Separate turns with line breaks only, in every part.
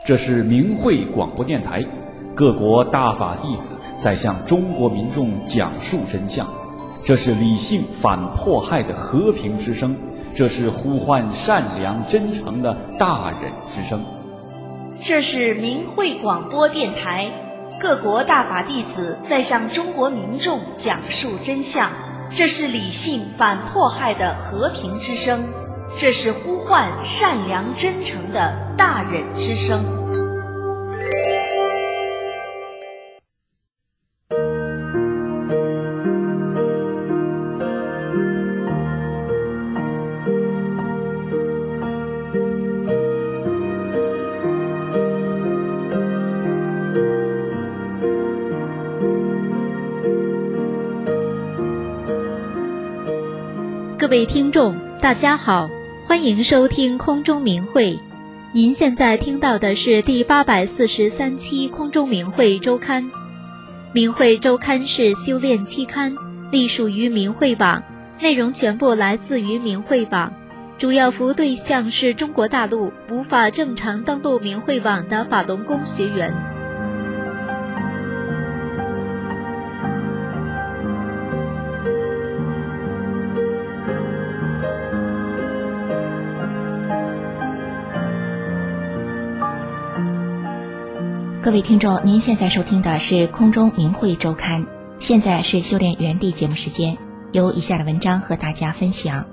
这是明慧广播电台，各国大法弟子在向中国民众讲述真相。这是理性反迫害的和平之声，这是呼唤善良真诚的大忍之声。
这是明慧广播电台，各国大法弟子在向中国民众讲述真相。这是理性反迫害的和平之声，这是呼唤善良真诚的大忍之声。
各位听众，大家好，欢迎收听空中明慧。您现在听到的是第843期空中明慧周刊。明慧周刊是修炼期刊，隶属于明慧网，内容全部来自于明慧网，主要服务对象是中国大陆无法正常登录明慧网的法轮功学员。
各位听众，您现在收听的是空中明慧周刊，现在是修炼原地节目时间，由以下的文章和大家分享。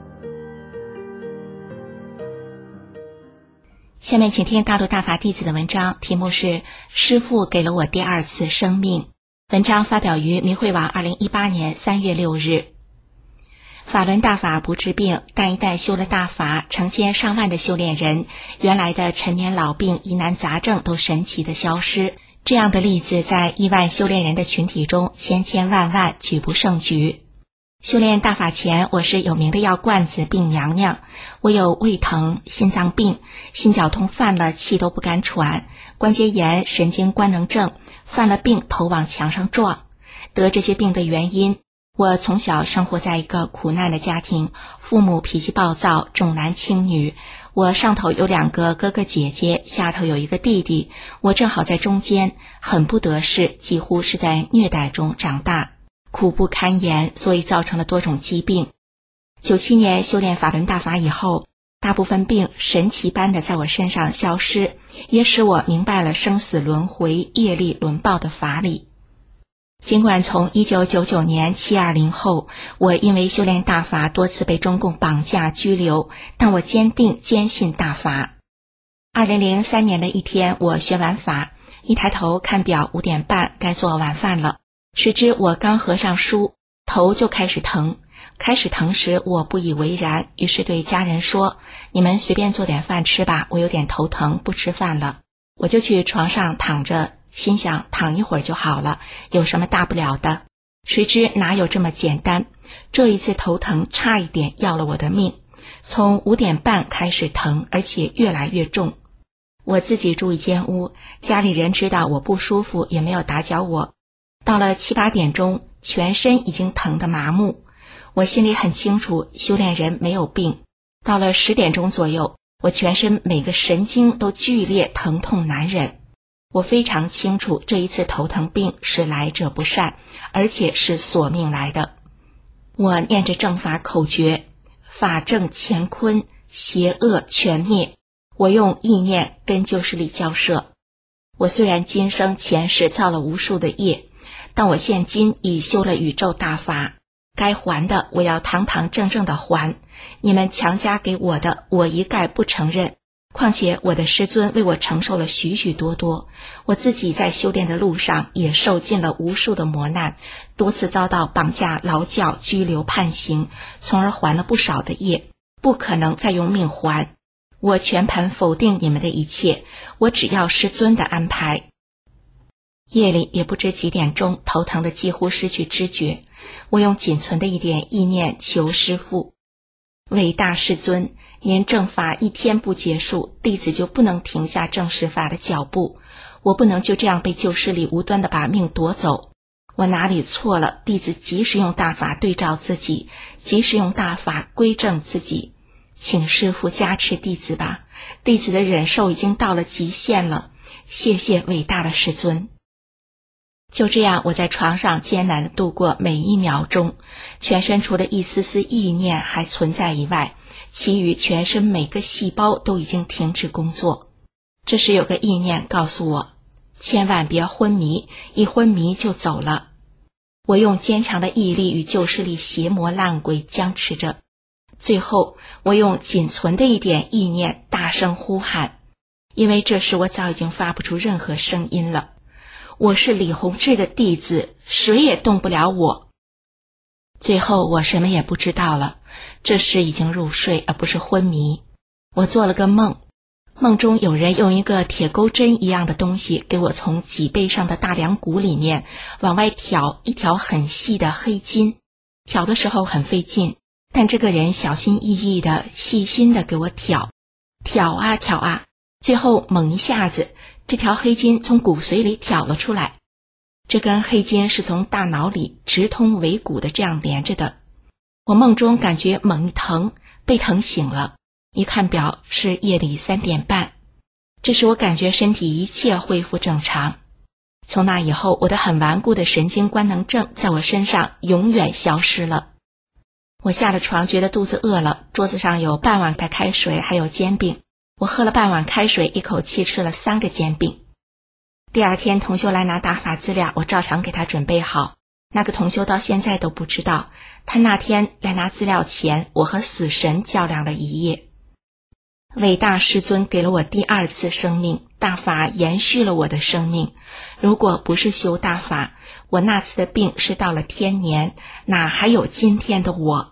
下面请听大陆大法弟子的文章，题目是师父给了我第二次生命。文章发表于明慧网2018年3月6日。法轮大法不治病，但一旦修了大法，成千上万的修炼人，原来的陈年老病、疑难杂症都神奇的消失。这样的例子在亿万修炼人的群体中千千万万，举不胜举。修炼大法前，我是有名的药罐子病娘娘，我有胃疼、心脏病、心绞痛犯了气都不敢喘，关节炎、神经官能症，犯了病头往墙上撞。得这些病的原因，我从小生活在一个苦难的家庭，父母脾气暴躁，重男轻女。我上头有2个哥哥姐姐，下头有一个弟弟，我正好在中间，很不得势，几乎是在虐待中长大，苦不堪言，所以造成了多种疾病。97年修炼法轮大法以后，大部分病神奇般的在我身上消失，也使我明白了生死轮回、业力轮报的法理。尽管从1999年720后，我因为修炼大法多次被中共绑架拘留，但我坚定坚信大法。2003年的一天，我学完法，一抬头看表5点半，该做晚饭了。谁知我刚合上书，头就开始疼。开始疼时，我不以为然，于是对家人说：“你们随便做点饭吃吧，我有点头疼，不吃饭了。”我就去床上躺着，心想躺一会儿就好了，有什么大不了的？谁知哪有这么简单？这一次头疼差一点要了我的命，从5点半开始疼，而且越来越重。我自己住一间屋，家里人知道我不舒服，也没有打搅我。到了7、8点钟，全身已经疼得麻木。我心里很清楚，修炼人没有病。到了10点钟左右，我全身每个神经都剧烈疼痛难忍。我非常清楚，这一次头疼病是来者不善，而且是索命来的。我念着正法口诀，法正乾坤，邪恶全灭。我用意念跟旧势力交涉。我虽然今生前世造了无数的业，但我现今已修了宇宙大法，该还的我要堂堂正正的还，你们强加给我的，我一概不承认。况且我的师尊为我承受了许许多多，我自己在修炼的路上也受尽了无数的磨难，多次遭到绑架、劳教、拘留、判刑，从而还了不少的业，不可能再用命还。我全盘否定你们的一切，我只要师尊的安排。夜里也不知几点钟，头疼的几乎失去知觉，我用仅存的一点意念求师父：伟大师尊，您正法一天不结束，弟子就不能停下正实法的脚步，我不能就这样被旧势力无端的把命夺走。我哪里错了？弟子及时用大法对照自己，及时用大法归正自己。 请师父加持弟子吧，弟子的忍受已经到了极限了，谢谢伟大的师尊。就这样，我在床上艰难地度过每一秒钟，全身除了一丝丝意念还存在以外，其余全身每个细胞都已经停止工作。这时有个意念告诉我，千万别昏迷，一昏迷就走了。我用坚强的毅力与旧势力邪魔烂鬼僵持着，最后我用仅存的一点意念大声呼喊，因为这时我早已经发不出任何声音了。我是李洪志的弟子，谁也动不了我。最后我什么也不知道了，这时已经入睡而不是昏迷。我做了个梦，梦中有人用一个铁钩针一样的东西给我从脊背上的大梁骨里面往外挑一条很细的黑筋，挑的时候很费劲，但这个人小心翼翼的细心的给我挑啊，最后猛一下子，这条黑筋从骨髓里挑了出来。这根黑筋是从大脑里直通尾骨的，这样连着的。我梦中感觉猛一疼，被疼醒了，一看表是夜里3点半。这时我感觉身体一切恢复正常。从那以后，我的很顽固的神经官能症在我身上永远消失了。我下了床，觉得肚子饿了，桌子上有半碗白开水还有煎饼，我喝了半碗开水，一口气吃了3个煎饼。第二天同修来拿大法资料，我照常给他准备好。那个同修到现在都不知道，他那天来拿资料前，我和死神较量了一夜。伟大师尊给了我第2次生命，大法延续了我的生命。如果不是修大法，我那次的病是到了天年，哪还有今天的我？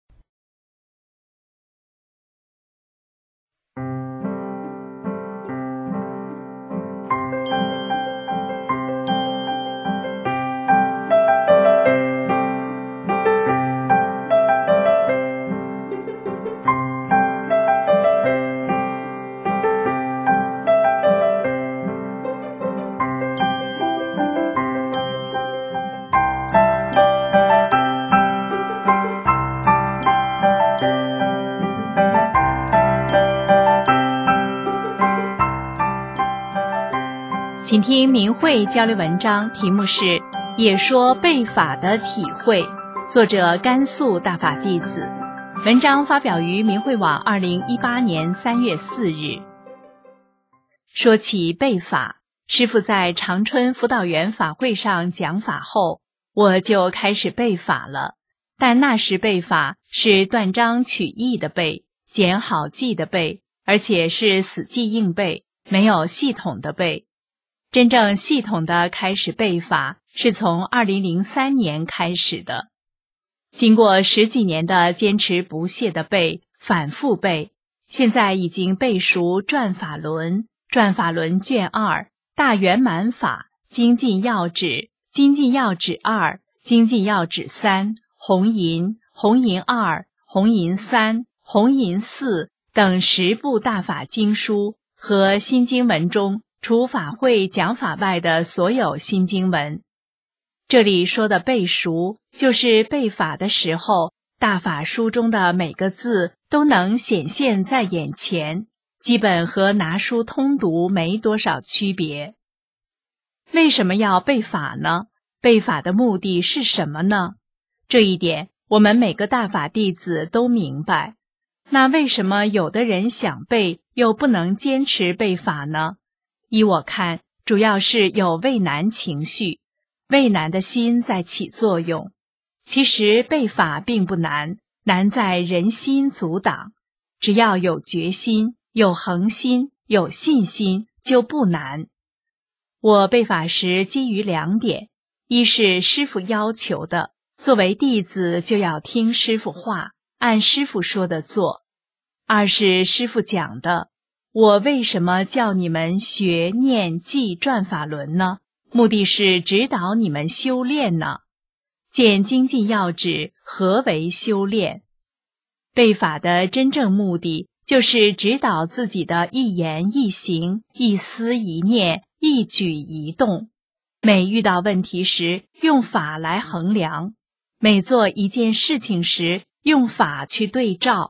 请听明慧交流文章，题目是《也说背法的体会》，作者甘肃大法弟子。文章发表于明慧网2018年3月4日。说起背法，师父在长春辅导员法会上讲法后，我就开始背法了。但那时背法是断章取义的背，捡好记的背，而且是死记硬背，没有系统的背。真正系统的开始背法是从2003年开始的，经过10几年的坚持不懈的背，反复背，现在已经背熟转法轮、转法轮卷2、大圆满法、精进要旨、精进要旨2、精进要旨3、红银、红银2、红银3、红银4等10部大法经书和新经文中除法会讲法外的所有新经文。这里说的背熟，就是背法的时候，大法书中的每个字都能显现在眼前，基本和拿书通读没多少区别。为什么要背法呢？背法的目的是什么呢？这一点我们每个大法弟子都明白。那为什么有的人想背又不能坚持背法呢？依我看，主要是有畏难情绪，畏难的心在起作用。其实背法并不难，难在人心阻挡。只要有决心、有恒心、有信心，就不难。我背法时基于2点，一是师父要求的，作为弟子就要听师父话，按师父说的做；二是师父讲的。我为什么叫你们学、念、记转法轮呢？目的是指导你们修炼呢。见精进要旨，何为修炼？背法的真正目的，就是指导自己的一言一行、一思一念、一举一动。每遇到问题时，用法来衡量；每做一件事情时，用法去对照。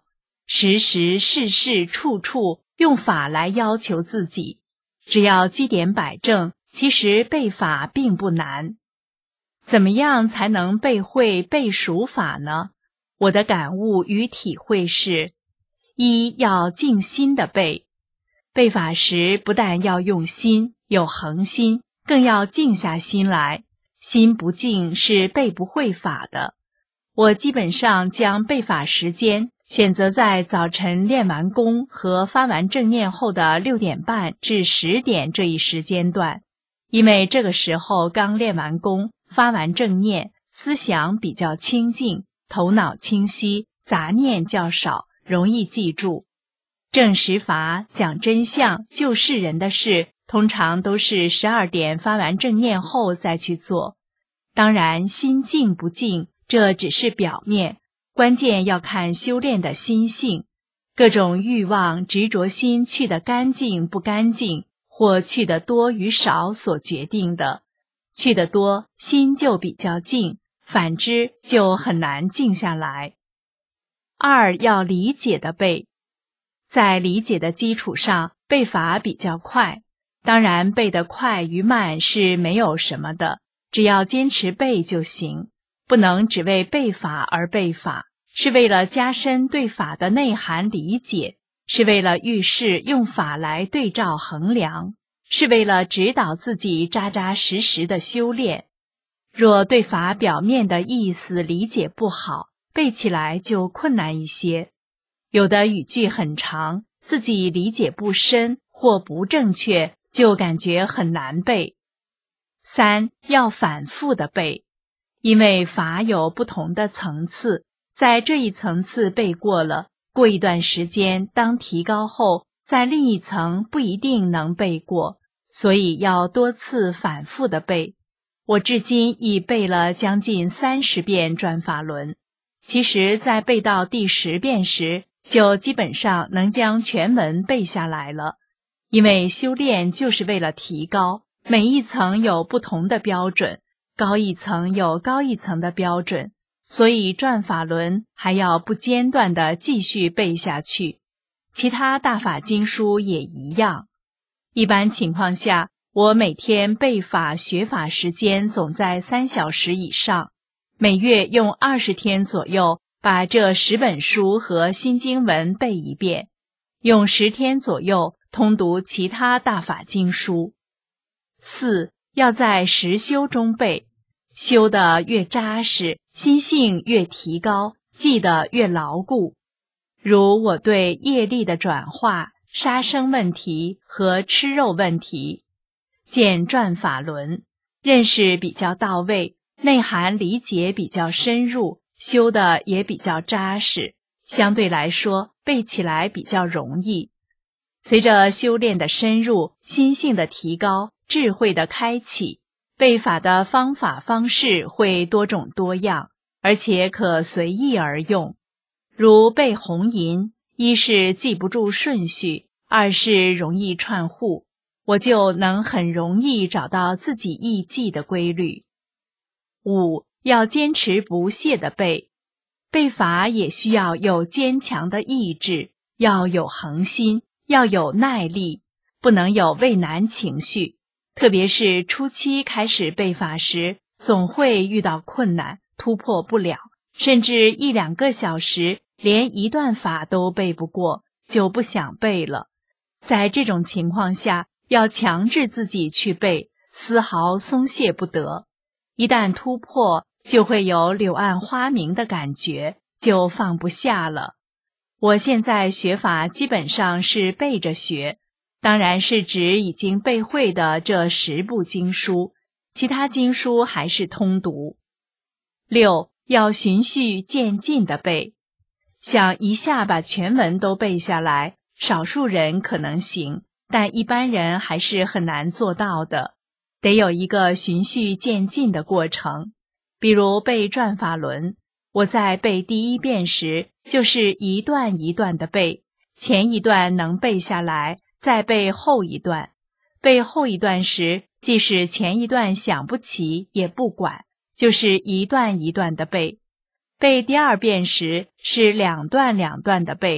时时事事处处用法来要求自己，只要基点摆正，其实背法并不难。怎么样才能背会背熟法呢？我的感悟与体会是：一要静心的背，背法时不但要用心，有恒心，更要静下心来。心不静是背不会法的。我基本上将背法时间选择在早晨练完功和发完正念后的6点半至10点这一时间段，因为这个时候刚练完功，发完正念，思想比较清净，头脑清晰，杂念较少，容易记住。正实法、讲真相、救世人的事，通常都是12点发完正念后再去做。当然，心静不静，这只是表面，关键要看修炼的心性。各种欲望、执着心去得干净不干净，或去得多与少所决定的。去得多，心就比较静，反之就很难静下来。二要理解的背，在理解的基础上，背法比较快。当然，背得快与慢是没有什么的，只要坚持背就行，不能只为背法而背法，是为了加深对法的内涵理解，是为了遇事用法来对照衡量，是为了指导自己扎扎实实的修炼。若对法表面的意思理解不好，背起来就困难一些。有的语句很长，自己理解不深或不正确，就感觉很难背。三要反复的背，因为法有不同的层次，在这一层次背过了，过一段时间当提高后，在另一层不一定能背过，所以要多次反复的背。我至今已背了将近30遍转法轮，其实在背到第10遍时，就基本上能将全文背下来了。因为修炼就是为了提高，每一层有不同的标准，高一层有高一层的标准，所以转法轮还要不间断地继续背下去。其他大法经书也一样。一般情况下，我每天背法学法时间总在3小时以上，每月用20天左右把这10本书和新经文背一遍，用10天左右通读其他大法经书。4要在实修中背，修得越扎实，心性越提高，记得越牢固。如我对业力的转化、杀生问题和吃肉问题，见转法轮，认识比较到位，内涵理解比较深入，修得也比较扎实，相对来说背起来比较容易。随着修炼的深入，心性的提高，智慧的开启，背法的方法方式会多种多样，而且可随意而用。如背红吟，一是记不住顺序，二是容易串户，我就能很容易找到自己易记的规律。5要坚持不懈地背，背法也需要有坚强的意志，要有恒心，要有耐力，不能有畏难情绪。特别是初期开始背法时，总会遇到困难，突破不了，甚至1-2个小时连一段法都背不过，就不想背了。在这种情况下，要强制自己去背，丝毫松懈不得。一旦突破，就会有柳暗花明的感觉，就放不下了。我现在学法基本上是背着学，当然是指已经背会的这10部经书，其他经书还是通读。6要循序渐进地背，想一下把全文都背下来，少数人可能行，但一般人还是很难做到的，得有一个循序渐进的过程。比如背转法轮，我在背第1遍时，就是一段一段的背，前一段能背下来，再背后一段。背后一段时，即使前一段想不起也不管，就是一段一段的背。背第2遍时是2段2段的背，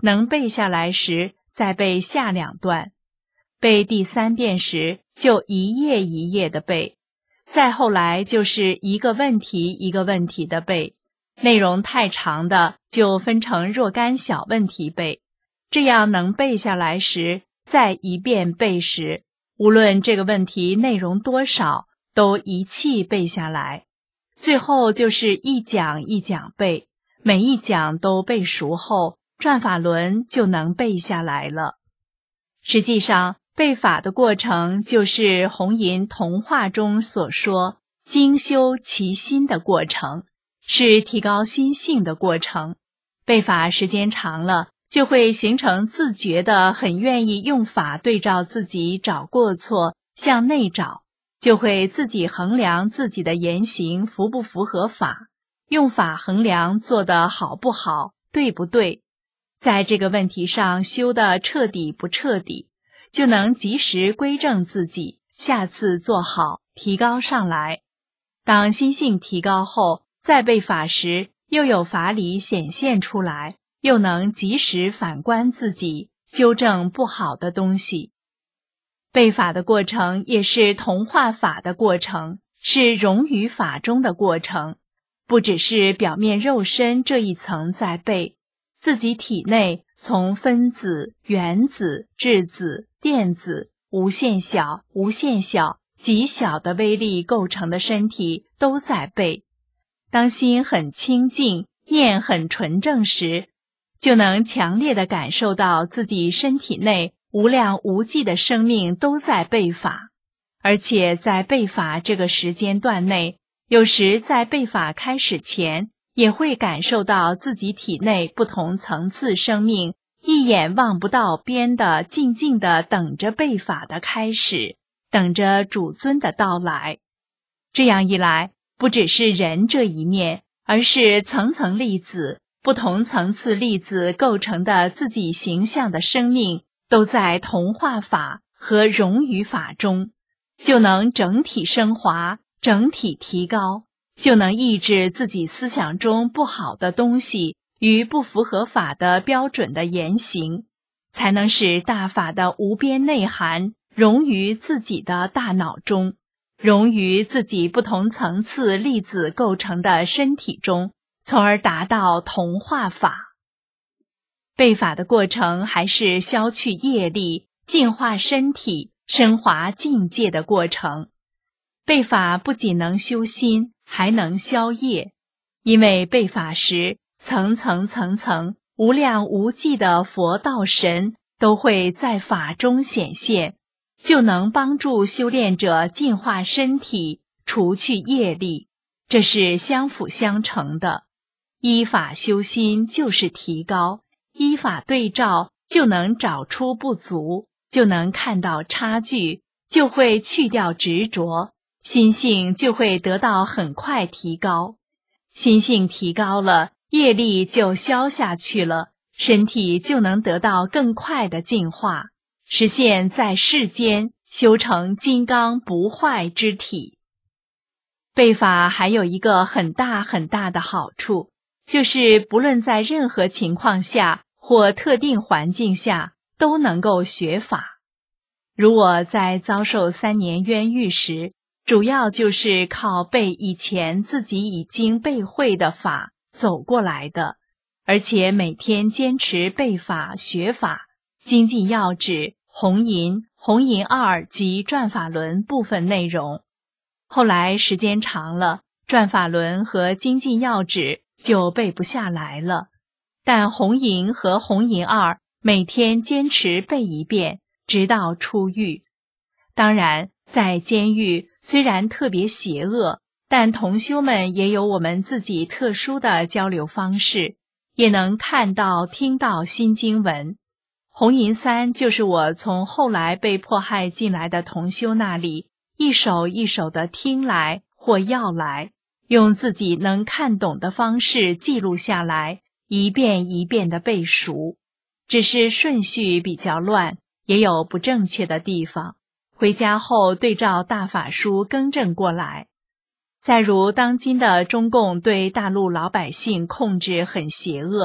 能背下来时再背下2段，背第3遍时就一页一页的背，再后来就是一个问题一个问题的背，内容太长的就分成若干小问题背，这样能背下来时再一遍背时，无论这个问题内容多少，都一气背下来。最后就是一讲一讲背，每一讲都背熟后，转法轮就能背下来了。实际上，背法的过程就是红银童话中所说精修其心的过程，是提高心性的过程。背法时间长了，就会形成自觉的很愿意用法对照自己找过错，向内找，就会自己衡量自己的言行符不符合法，用法衡量做得好不好，对不对，在这个问题上修得彻底不彻底，就能及时归正自己，下次做好，提高上来。当心性提高后，再背法时，又有法理显现出来，又能及时反观自己，纠正不好的东西。背法的过程也是同化法的过程，是融于法中的过程，不只是表面肉身这一层在背，自己体内从分子、原子、质子、电子、无限小、无限小、极小的微粒构成的身体都在背。当心很清净，念很纯正时，就能强烈地感受到自己身体内无量无际的生命都在背法，而且在背法这个时间段内，有时在背法开始前，也会感受到自己体内不同层次生命一眼望不到边的静静地等着背法的开始，等着主尊的到来。这样一来，不只是人这一面，而是层层粒子，不同层次粒子构成的自己形象的生命都在同化法和融于法中，就能整体升华，整体提高，就能抑制自己思想中不好的东西与不符合法的标准的言行，才能使大法的无边内涵融于自己的大脑中，融于自己不同层次粒子构成的身体中，从而达到同化法。背法的过程还是消去业力、净化身体、升华境界的过程。背法不仅能修心，还能消业，因为背法时层层层层无量无际的佛道神都会在法中显现，就能帮助修炼者净化身体，除去业力，这是相辅相成的。依法修心就是提高，依法对照就能找出不足，就能看到差距，就会去掉执着，心性就会得到很快提高。心性提高了，业力就消下去了，身体就能得到更快的净化，实现在世间修成金刚不坏之体。背法还有一个很大很大的好处，就是不论在任何情况下或特定环境下都能够学法。如我在遭受3年冤狱时，主要就是靠背以前自己已经背会的法走过来的，而且每天坚持背法学法，精进要旨、红银、红银2及转法轮部分内容。后来时间长了，转法轮和精进要旨就背不下来了，但红银和红银2每天坚持背一遍，直到出狱。当然，在监狱虽然特别邪恶，但同修们也有我们自己特殊的交流方式，也能看到听到新经文。红银3就是我从后来被迫害进来的同修那里一首一首的听来或要来，用自己能看懂的方式记录下来，一遍一遍的背熟。只是顺序比较乱，也有不正确的地方，回家后对照大法书更正过来。再如当今的中共对大陆老百姓控制很邪恶，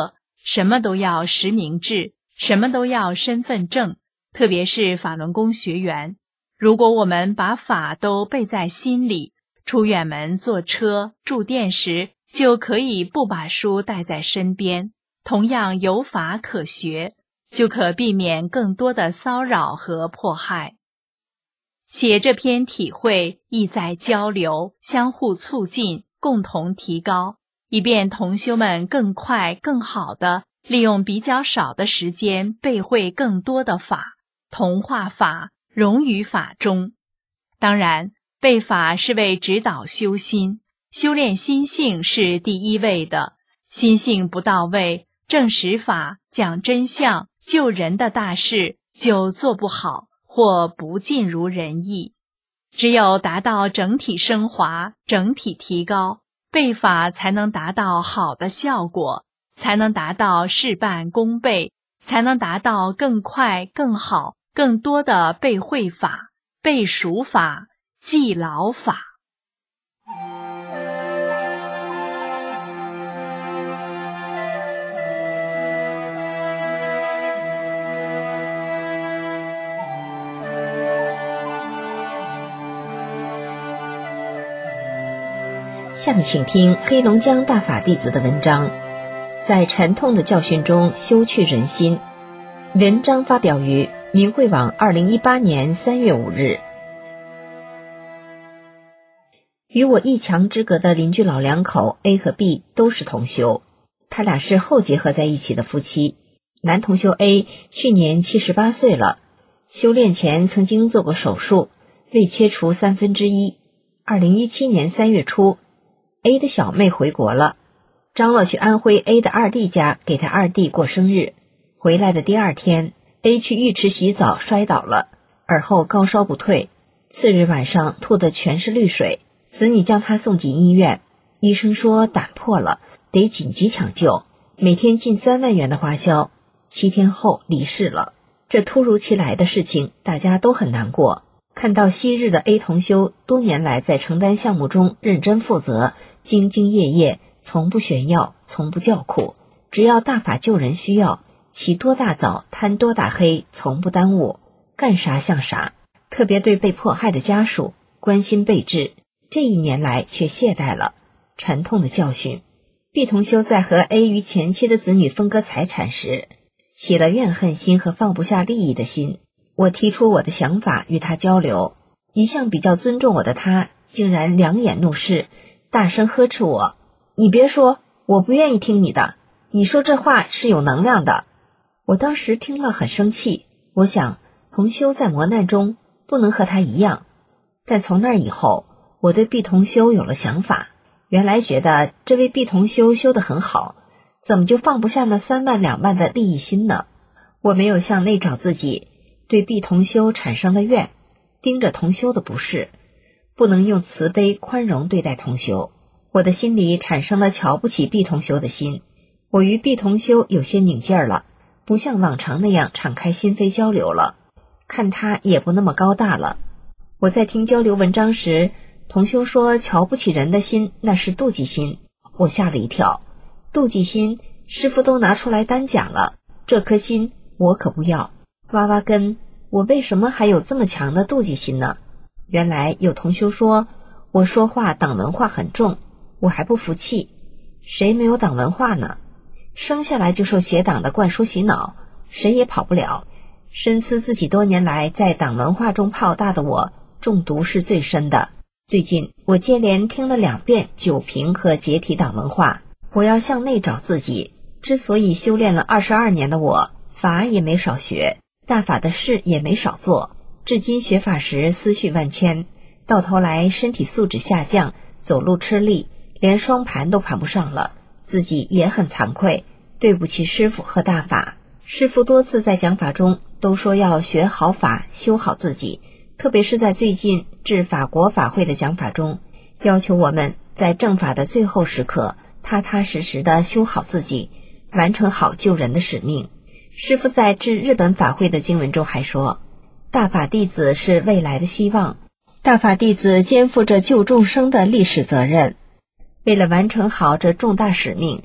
什么都要实名制，什么都要身份证，特别是法轮功学员。如果我们把法都背在心里，出远门坐车住店时就可以不把书带在身边，同样有法可学，就可避免更多的骚扰和迫害。写这篇体会意在交流，相互促进，共同提高，以便同修们更快更好地利用比较少的时间背会更多的法，同化法，融于法中。当然，背法是为指导修心，修炼心性是第一位的，心性不到位，证实法、讲真相、救人的大事就做不好，或不尽如人意。只有达到整体升华、整体提高，背法才能达到好的效果，才能达到事半功倍，才能达到更快、更好、更多的背会法、背熟法、记牢法。
下面请听黑龙江大法弟子的文章，在沉痛的教训中修去人心。文章发表于明慧网2018年3月5日。与我一墙之隔的邻居老两口 A 和 B 都是同修，他俩是后结合在一起的夫妻。男同修 A 去年78岁了，修炼前曾经做过手术，胃切除1/3。2017年3月初，A 的小妹回国了，张罗去安徽 A 的二弟家给他二弟过生日。回来的第二天 ，A 去浴池洗澡摔倒了，而后高烧不退，次日晚上吐的全是绿水，子女将他送进医院，医生说胆破了，得紧急抢救，每天近3万元的花销，7天后离世了。这突如其来的事情，大家都很难过。看到昔日的 A 同修多年来在承担项目中认真负责，兢兢业业，从不炫耀，从不叫苦，只要大法救人需要，起多大早贪多大黑，从不耽误，干啥像啥。特别对被迫害的家属关心备至，这1年来却懈怠了，沉痛的教训。 B 同修在和 A 与前妻的子女分割财产时，起了怨恨心和放不下利益的心。我提出我的想法与他交流，一向比较尊重我的他竟然两眼怒视，大声呵斥我：你别说，我不愿意听你的，你说这话是有能量的。我当时听了很生气，我想同修在磨难中不能和他一样。但从那以后，我对 B 同修有了想法，原来觉得这位 B 同修修得很好，怎么就放不下那3万2万的利益心呢？我没有向内找自己，对 B 同修产生了怨，盯着同修的不是，不能用慈悲宽容对待同修。我的心里产生了瞧不起 B 同修的心，我与 B 同修有些拧劲儿了，不像往常那样敞开心扉交流了，看他也不那么高大了。我在听交流文章时，同修说瞧不起人的心那是妒忌心，我吓了一跳。妒忌心师父都拿出来单讲了，这颗心我可不要。挖挖根，我为什么还有这么强的妒忌心呢？原来有同修说我说话党文化很重，我还不服气。谁没有党文化呢？生下来就受邪党的灌输洗脑，谁也跑不了。深思自己多年来在党文化中泡大的我，中毒是最深的。最近我接连听了2遍九评和解体党文化，我要向内找自己。之所以修炼了22年的我，法也没少学，大法的事也没少做，至今学法时思绪万千，到头来身体素质下降，走路吃力，连双盘都盘不上了，自己也很惭愧，对不起师父和大法。师父多次在讲法中都说要学好法，修好自己，特别是在最近至法国法会的讲法中，要求我们在正法的最后时刻踏踏实实地修好自己，完成好救人的使命。师父在致日本法会的经文中还说，大法弟子是未来的希望，大法弟子肩负着救众生的历史责任。为了完成好这重大使命，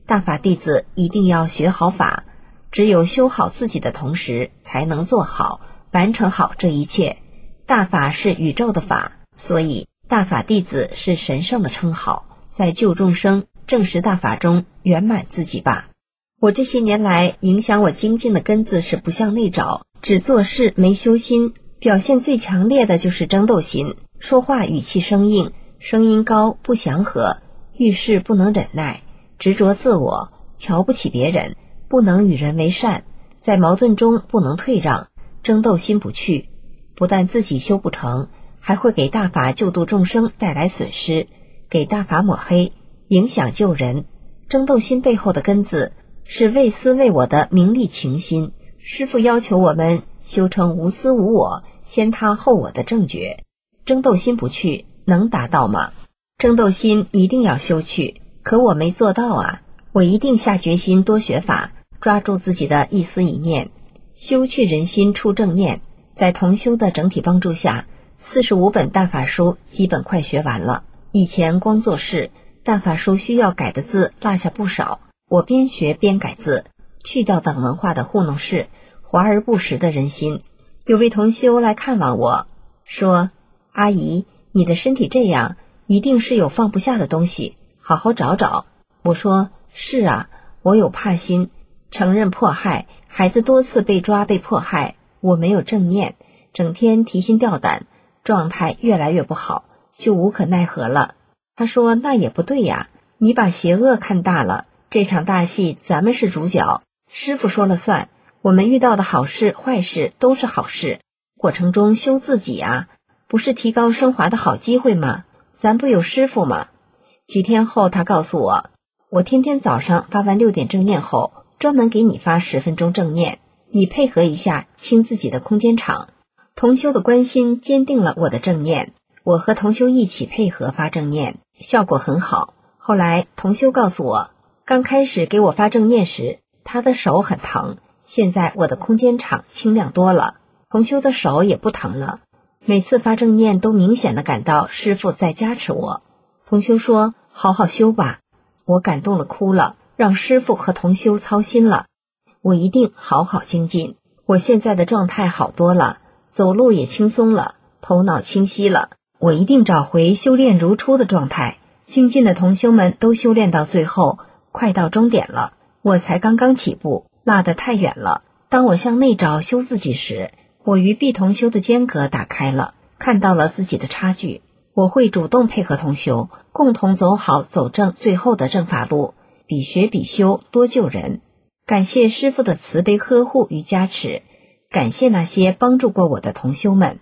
大法弟子一定要学好法，只有修好自己的同时，才能做好、完成好这一切。大法是宇宙的法，所以大法弟子是神圣的称号，在救众生、证实大法中圆满自己吧。我这些年来影响我精进的根子是不向内找，只做事没修心，表现最强烈的就是争斗心，说话语气生硬，声音高不祥和，遇事不能忍耐，执着自我，瞧不起别人，不能与人为善，在矛盾中不能退让，争斗心不去，不但自己修不成，还会给大法救度众生带来损失，给大法抹黑，影响救人。争斗心背后的根子是为私为我的名利情心。师父要求我们修成无私无我、先他后我的正觉，争斗心不去，能达到吗？争斗心一定要修去，可我没做到啊！我一定下决心多学法，抓住自己的一丝一念，修去人心出正念。在同修的整体帮助下，45本大法书基本快学完了。以前光做事，大法书需要改的字落下不少，我边学边改字，去掉等文化的糊弄事，华而不实的人心。有位同修来看望我，说：阿姨，你的身体这样，一定是有放不下的东西，好好找找。我说：是啊，我有怕心，承认迫害，孩子多次被抓被迫害，我没有正念，整天提心吊胆，状态越来越不好，就无可奈何了。他说：那也不对呀，你把邪恶看大了，这场大戏咱们是主角，师父说了算，我们遇到的好事坏事都是好事，过程中修自己啊，不是提高升华的好机会吗？咱不有师父吗？几天后他告诉我，我天天早上发完6点正念后，专门给你发10分钟正念，你配合一下清自己的空间场。同修的关心坚定了我的正念，我和同修一起配合发正念，效果很好。后来同修告诉我，刚开始给我发正念时，他的手很疼，现在我的空间场清亮多了，同修的手也不疼了。每次发正念都明显地感到师父在加持我。同修说：好好修吧。我感动的哭了，让师父和同修操心了。我一定好好精进，我现在的状态好多了，走路也轻松了，头脑清晰了，我一定找回修炼如初的状态。精进的同修们都修炼到最后，快到终点了，我才刚刚起步，落得太远了。当我向内找修自己时，我与必同修的间隔打开了，看到了自己的差距。我会主动配合同修，共同走好走正最后的正法路，比学比修，多救人。感谢师父的慈悲呵护与加持，感谢那些帮助过我的同修们。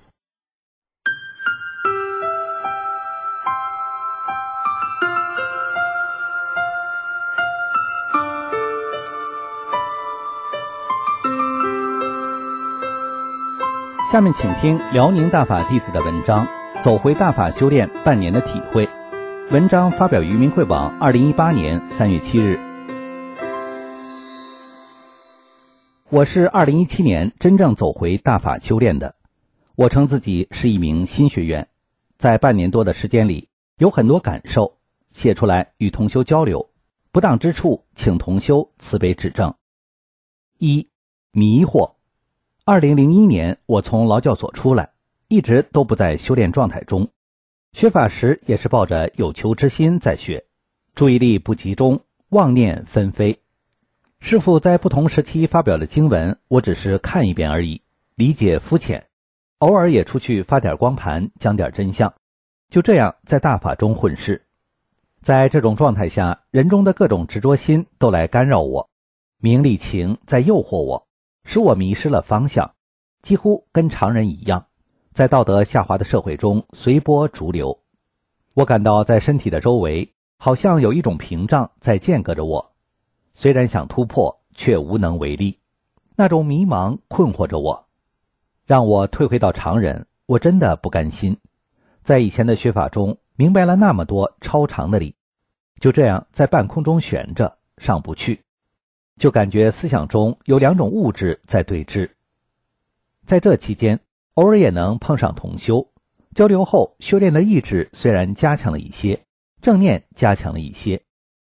下面请听辽宁大法弟子的文章《走回大法修炼半年的体会》。文章发表于明慧网2018年3月7日。我是2017年真正走回大法修炼的。我称自己是一名新学员，在半年多的时间里，有很多感受，写出来与同修交流，不当之处请同修慈悲指正。1. 迷惑。2001年我从劳教所出来，一直都不在修炼状态中，学法时也是抱着有求之心在学，注意力不集中，妄念纷飞。师父在不同时期发表的经文，我只是看一遍而已，理解肤浅，偶尔也出去发点光盘，讲点真相，就这样在大法中混世。在这种状态下，人中的各种执着心都来干扰我，名利情在诱惑我，使我迷失了方向，几乎跟常人一样，在道德下滑的社会中随波逐流。我感到在身体的周围好像有一种屏障在间隔着我，虽然想突破，却无能为力。那种迷茫困惑着我，让我退回到常人，我真的不甘心。在以前的学法中明白了那么多超常的理，就这样在半空中悬着，上不去，就感觉思想中有2种物质在对峙。在这期间，偶尔也能碰上同修，交流后修炼的意志虽然加强了一些，正念加强了一些，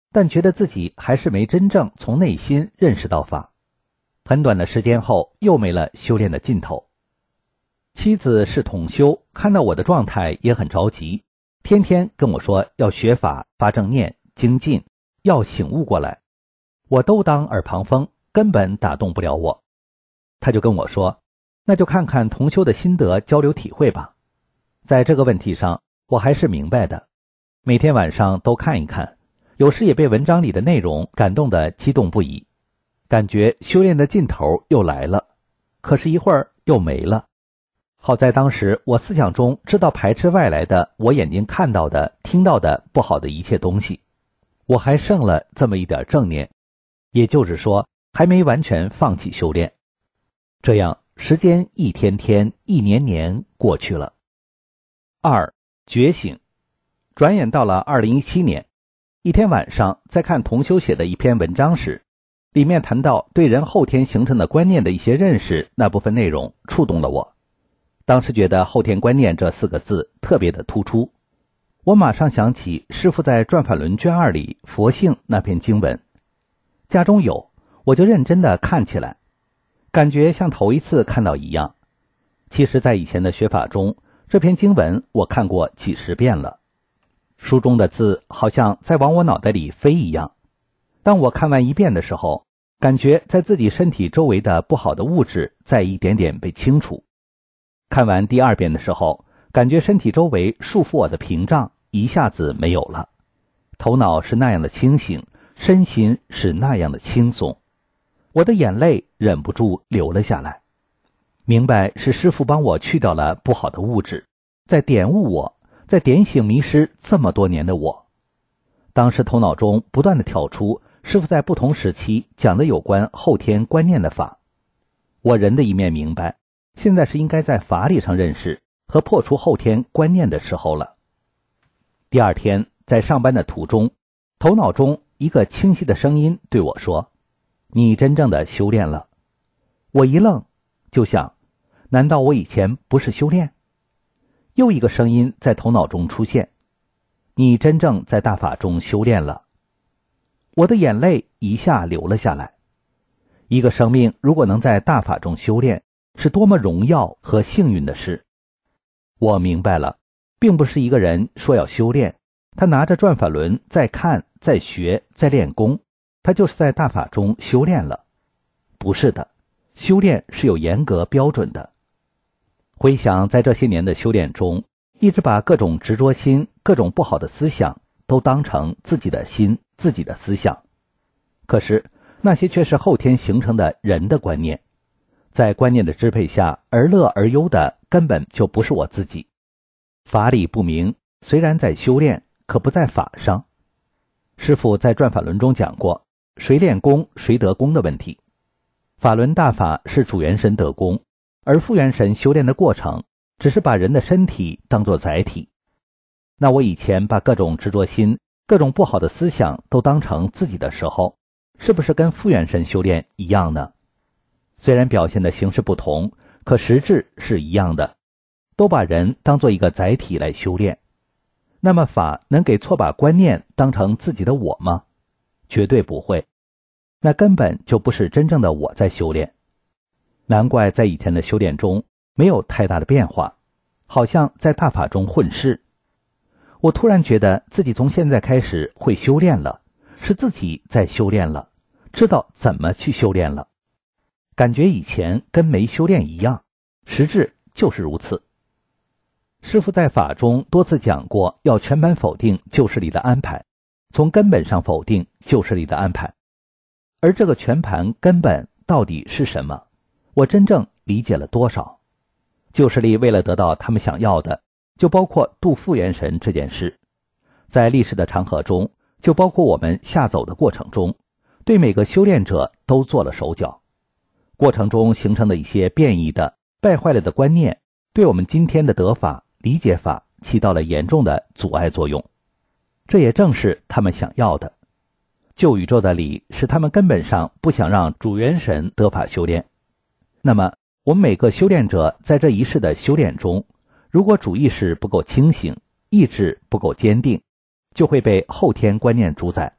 但觉得自己还是没真正从内心认识到法。很短的时间后，又没了修炼的劲头。妻子是统修，看到我的状态也很着急，天天跟我说要学法、发正念、精进，要醒悟过来。我都当耳旁风，根本打动不了我。他就跟我说，那就看看同修的心得，交流体会吧。在这个问题上，我还是明白的，每天晚上都看一看，有时也被文章里的内容感动得激动不已，感觉修炼的劲头又来了，可是一会儿又没了。好在当时我思想中知道排斥外来的我眼睛看到的、听到的不好的一切东西，我还剩了这么一点正念，也就是说还没完全放弃修炼。这样时间一天天、一年年过去了。2. 觉醒。转眼到了2017年，一天晚上在看同修写的一篇文章时，里面谈到对人后天形成的观念的一些认识，那部分内容触动了我。当时觉得后天观念这4个字特别的突出，我马上想起师父在转法轮卷2里佛性那篇经文，家中有，我就认真的看起来，感觉像头一次看到一样。其实在以前的学法中，这篇经文我看过几十遍了，书中的字好像在往我脑袋里飞一样。当我看完一遍的时候，感觉在自己身体周围的不好的物质在一点点被清除。看完第2遍的时候，感觉身体周围束缚我的屏障一下子没有了，头脑是那样的清醒，身心是那样的轻松，我的眼泪忍不住流了下来。明白是师父帮我去掉了不好的物质，在点悟我，在点醒迷失这么多年的我。当时头脑中不断地跳出师父在不同时期讲的有关后天观念的法，我人的一面明白，现在是应该在法理上认识和破除后天观念的时候了。第2天在上班的途中，头脑中一个清晰的声音对我说，你真正的修炼了。我一愣，就想，难道我以前不是修炼？又一个声音在头脑中出现，你真正在大法中修炼了。我的眼泪一下流了下来。一个生命如果能在大法中修炼，是多么荣耀和幸运的事。我明白了，并不是一个人说要修炼，他拿着转法轮在看、在学、在练功，他就是在大法中修炼了。不是的，修炼是有严格标准的。回想在这些年的修炼中，一直把各种执着心、各种不好的思想都当成自己的心、自己的思想。可是那些却是后天形成的人的观念，在观念的支配下而乐而忧的根本就不是我自己。法理不明，虽然在修炼，可不在法上。师父在转法轮中讲过，谁练功谁得功的问题。法轮大法是主元神得功，而副元神修炼的过程只是把人的身体当作载体。那我以前把各种执着心、各种不好的思想都当成自己的时候，是不是跟副元神修炼一样呢？虽然表现的形式不同，可实质是一样的，都把人当作一个载体来修炼。那么法能给错把观念当成自己的我吗？绝对不会，那根本就不是真正的我在修炼。难怪在以前的修炼中没有太大的变化，好像在大法中混世。我突然觉得自己从现在开始会修炼了，是自己在修炼了，知道怎么去修炼了。感觉以前跟没修炼一样，实质就是如此。师父在法中多次讲过，要全盘否定旧势力的安排，从根本上否定旧势力的安排。而这个全盘根本到底是什么？我真正理解了多少？旧势力为了得到他们想要的，就包括度副元神这件事，在历史的长河中，就包括我们下走的过程中，对每个修炼者都做了手脚。过程中形成的一些变异的、败坏了的观念，对我们今天的得法、理解法起到了严重的阻碍作用。这也正是他们想要的。旧宇宙的理是他们根本上不想让主元神得法修炼。那么我们每个修炼者在这一世的修炼中，如果主意识不够清醒，意志不够坚定，就会被后天观念主宰，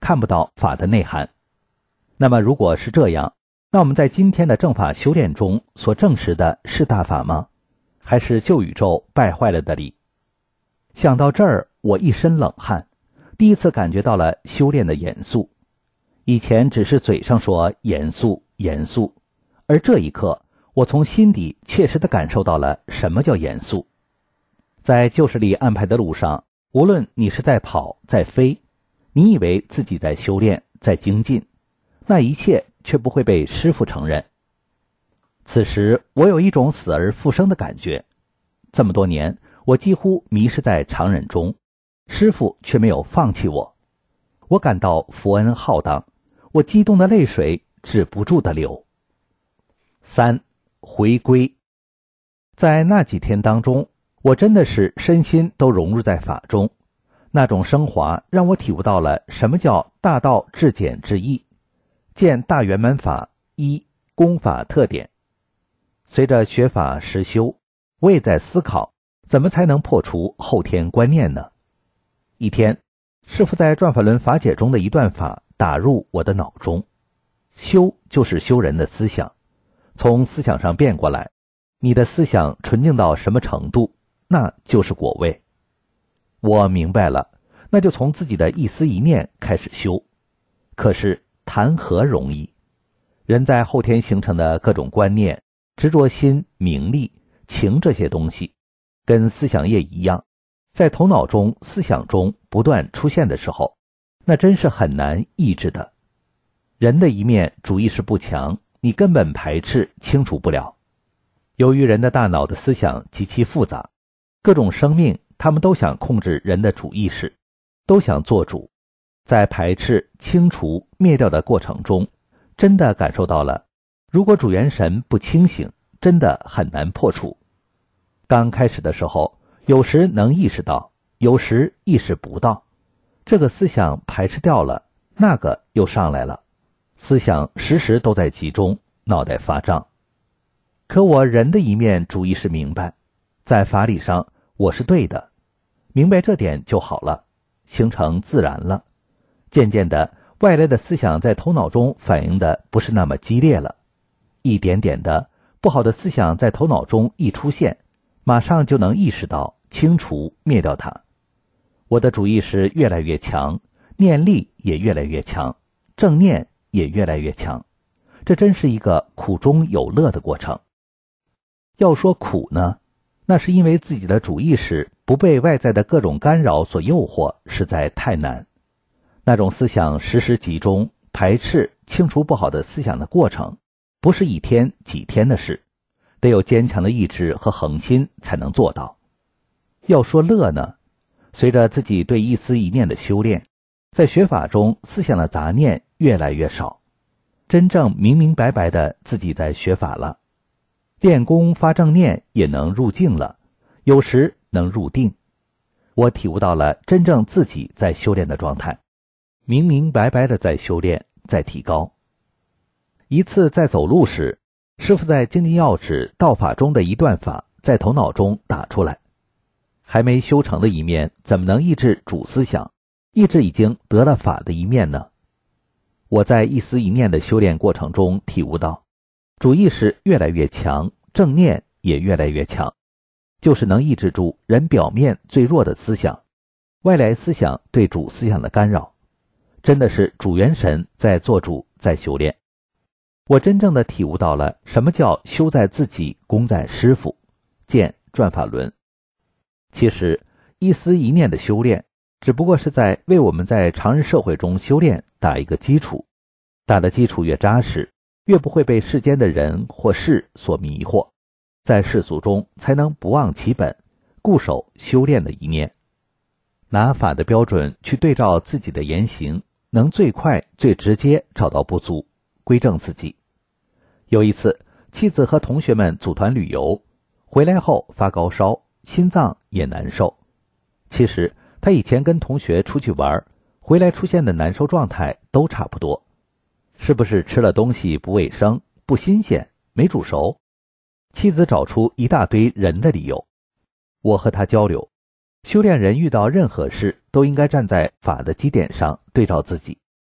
看不到法的内涵。那么如果是这样，那我们在今天的正法修炼中所证实的是大法吗？还是旧宇宙败坏了的理？想到这儿，我一身冷汗，第一次感觉到了修炼的严肃。以前只是嘴上说严肃严肃，而这一刻我从心底切实地感受到了什么叫严肃。在旧势力安排的路上，无论你是在跑在飞，你以为自己在修炼在精进，那一切却不会被师父承认。此时我有一种死而复生的感觉。这么多年我几乎迷失在常人中，师父却没有放弃我。我感到福恩浩荡，我激动的泪水止不住的流。3. 回归。在那几天当中，我真的是身心都融入在法中，那种升华让我体悟到了什么叫大道至简之意。见大圆满法一功法特点。随着学法实修，我也在思考怎么才能破除后天观念呢？一天，师父在转法轮法解中的一段法打入我的脑中。修就是修人的思想，从思想上变过来，你的思想纯净到什么程度，那就是果位。我明白了，那就从自己的一思一念开始修。可是谈何容易？人在后天形成的各种观念、执着心、名利、情这些东西，跟思想业一样，在头脑中、思想中不断出现的时候，那真是很难抑制的。人的一面主意识不强，你根本排斥清除不了。由于人的大脑的思想极其复杂，各种生命他们都想控制人的主意识，都想做主。在排斥、清除、灭掉的过程中，真的感受到了，如果主元神不清醒，真的很难破除。刚开始的时候，有时能意识到，有时意识不到，这个思想排斥掉了，那个又上来了，思想时时都在集中，脑袋发胀。可我人的一面主意识明白，在法理上我是对的，明白这点就好了，形成自然了。渐渐的，外来的思想在头脑中反应的不是那么激烈了，一点点的不好的思想在头脑中一出现，马上就能意识到清除灭掉它。我的主意识越来越强，念力也越来越强，正念也越来越强，这真是一个苦中有乐的过程。要说苦呢，那是因为自己的主意识不被外在的各种干扰所诱惑，实在太难。那种思想时时集中、排斥、清除不好的思想的过程，不是一天几天的事，得有坚强的意志和恒心才能做到。要说乐呢，随着自己对一思一念的修炼，在学法中思想的杂念越来越少，真正明明白白的自己在学法了。练功发正念也能入静了，有时能入定。我体悟到了真正自己在修炼的状态，明明白白的在修炼，在提高。一次在走路时，师父在精进要旨道法中的一段法在头脑中打出来。还没修成的一面，怎么能抑制主思想，抑制已经得了法的一面呢？我在一思一念的修炼过程中体悟到，主意识越来越强，正念也越来越强，就是能抑制住人表面最弱的思想，外来思想对主思想的干扰，真的是主元神在做主，在修炼。我真正的体悟到了什么叫修在自己，功在师父，见转法轮。其实一思一念的修炼只不过是在为我们在常人社会中修炼打一个基础，打的基础越扎实，越不会被世间的人或事所迷惑，在世俗中才能不忘其本，固守修炼的一念。拿法的标准去对照自己的言行，能最快最直接找到不足，归正自己。有一次，妻子和同学们组团旅游，回来后发高烧，心脏也难受。其实他以前跟同学出去玩，回来出现的难受状态都差不多，是不是吃了东西不卫生、不新鲜、没煮熟？妻子找出一大堆人的理由。我和他交流，修炼人遇到任何事都应该站在法的基点上对照自己，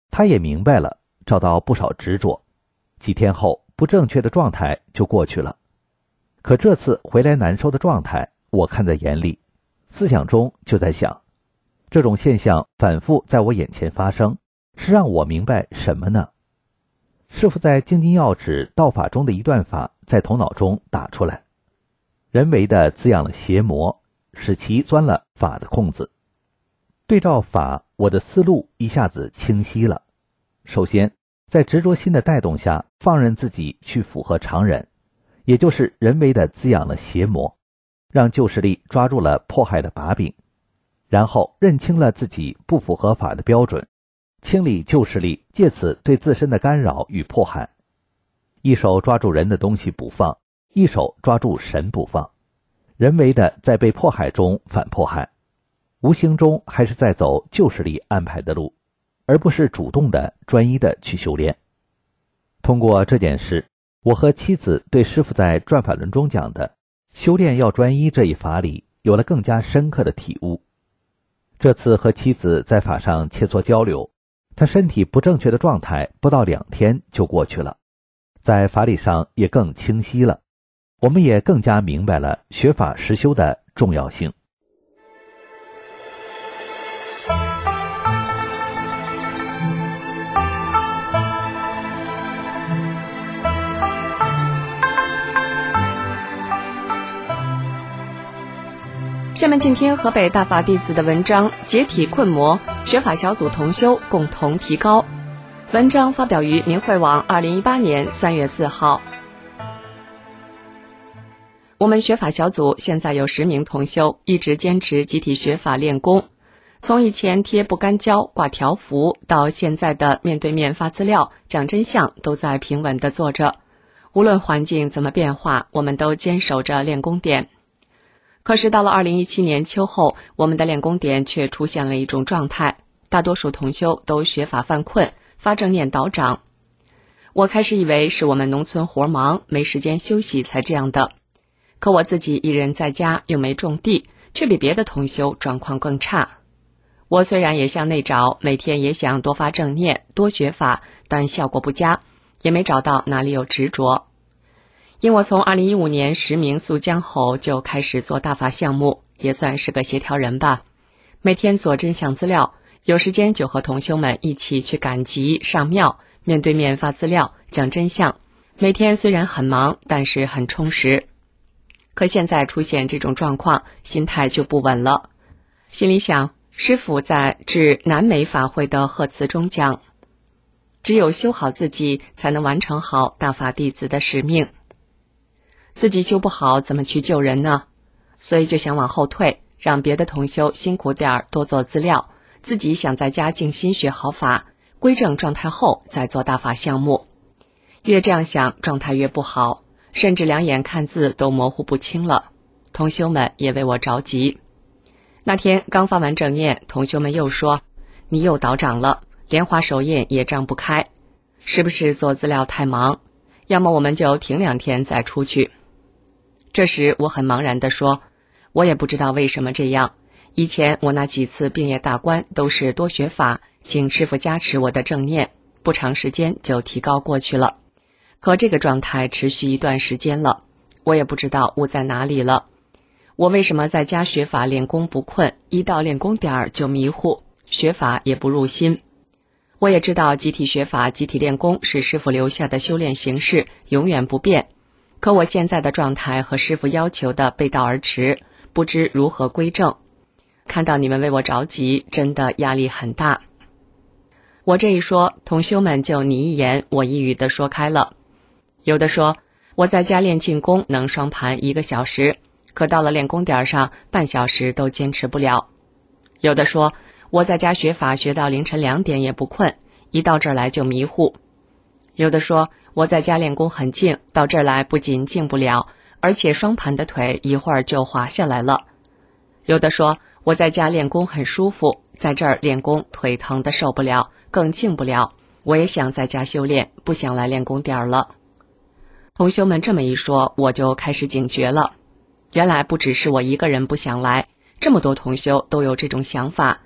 他也明白了，找到不少执着。几天后，不正确的状态就过去了。可这次回来难受的状态，我看在眼里，思想中就在想，这种现象反复在我眼前发生，是让我明白什么呢？师父在精金要旨道法中的一段法在头脑中打出来，人为的滋养了邪魔，使其钻了法的空子。对照法，我的思路一下子清晰了。首先，在执着心的带动下，放任自己去符合常人，也就是人为的滋养了邪魔，让旧势力抓住了迫害的把柄，然后认清了自己不符合法的标准，清理旧势力，借此对自身的干扰与迫害。一手抓住人的东西不放，一手抓住神不放，人为的在被迫害中反迫害，无形中还是在走旧势力安排的路，而不是主动的专一的去修炼。通过这件事，我和妻子对师父在转法轮中讲的修炼要专一这一法理有了更加深刻的体悟。这次和妻子在法上切磋交流，他身体不正确的状态不到2天就过去了，在法理上也更清晰了，我们也更加明白了学法实修的重要性。
下面请听河北大法弟子的文章《解体困魔》，学法小组同修共同提高。文章发表于明慧网2018年3月4号。我们学法小组现在有10名同修，一直坚持集体学法练功。从以前贴不干胶、挂条幅，到现在的面对面发资料、讲真相，都在平稳地做着。无论环境怎么变化，我们都坚守着练功点。可是到了2017年秋后，我们的练功点却出现了一种状态，大多数同修都学法犯困，发正念倒掌。我开始以为是我们农村活忙，没时间休息才这样的。可我自己一人在家又没种地，却比别的同修状况更差。我虽然也向内找，每天也想多发正念，多学法，但效果不佳，也没找到哪里有执着。因我从2015年实名溯江后就开始做大法项目，也算是个协调人吧。每天做真相资料，有时间就和同修们一起去赶集、上庙，面对面发资料、讲真相。每天虽然很忙，但是很充实。可现在出现这种状况，心态就不稳了。心里想，师父在致南美法会的贺词中讲，只有修好自己，才能完成好大法弟子的使命。自己修不好，怎么去救人呢？所以就想往后退，让别的同修辛苦点儿，多做资料，自己想在家静心学好法，归正状态后再做大法项目。越这样想，状态越不好，甚至两眼看字都模糊不清了。同修们也为我着急。那天刚发完正念，同修们又说，你又倒掌了，莲花手印也张不开，是不是做资料太忙？要么我们就停2天再出去。这时我很茫然地说，我也不知道为什么这样，以前我那几次并业大关都是多学法，请师父加持我的正念，不长时间就提高过去了。可这个状态持续一段时间了，我也不知道误在哪里了。我为什么在家学法练功不困，一到练功点儿就迷糊，学法也不入心。我也知道集体学法、集体练功是师父留下的修炼形式，永远不变。可我现在的状态和师父要求的背道而驰，不知如何归正。看到你们为我着急，真的压力很大。我这一说，同修们就你一言我一语地说开了。有的说，我在家练静功能双盘1个小时，可到了练功点上，半小时都坚持不了。有的说，我在家学法学到凌晨2点也不困，一到这儿来就迷糊。有的说，我在家练功很静，到这儿来不仅静不了，而且双盘的腿一会儿就滑下来了。有的说，我在家练功很舒服，在这儿练功腿疼的受不了，更静不了，我也想在家修炼，不想来练功点了。同修们这么一说，我就开始警觉了。原来不只是我一个人不想来，这么多同修都有这种想法。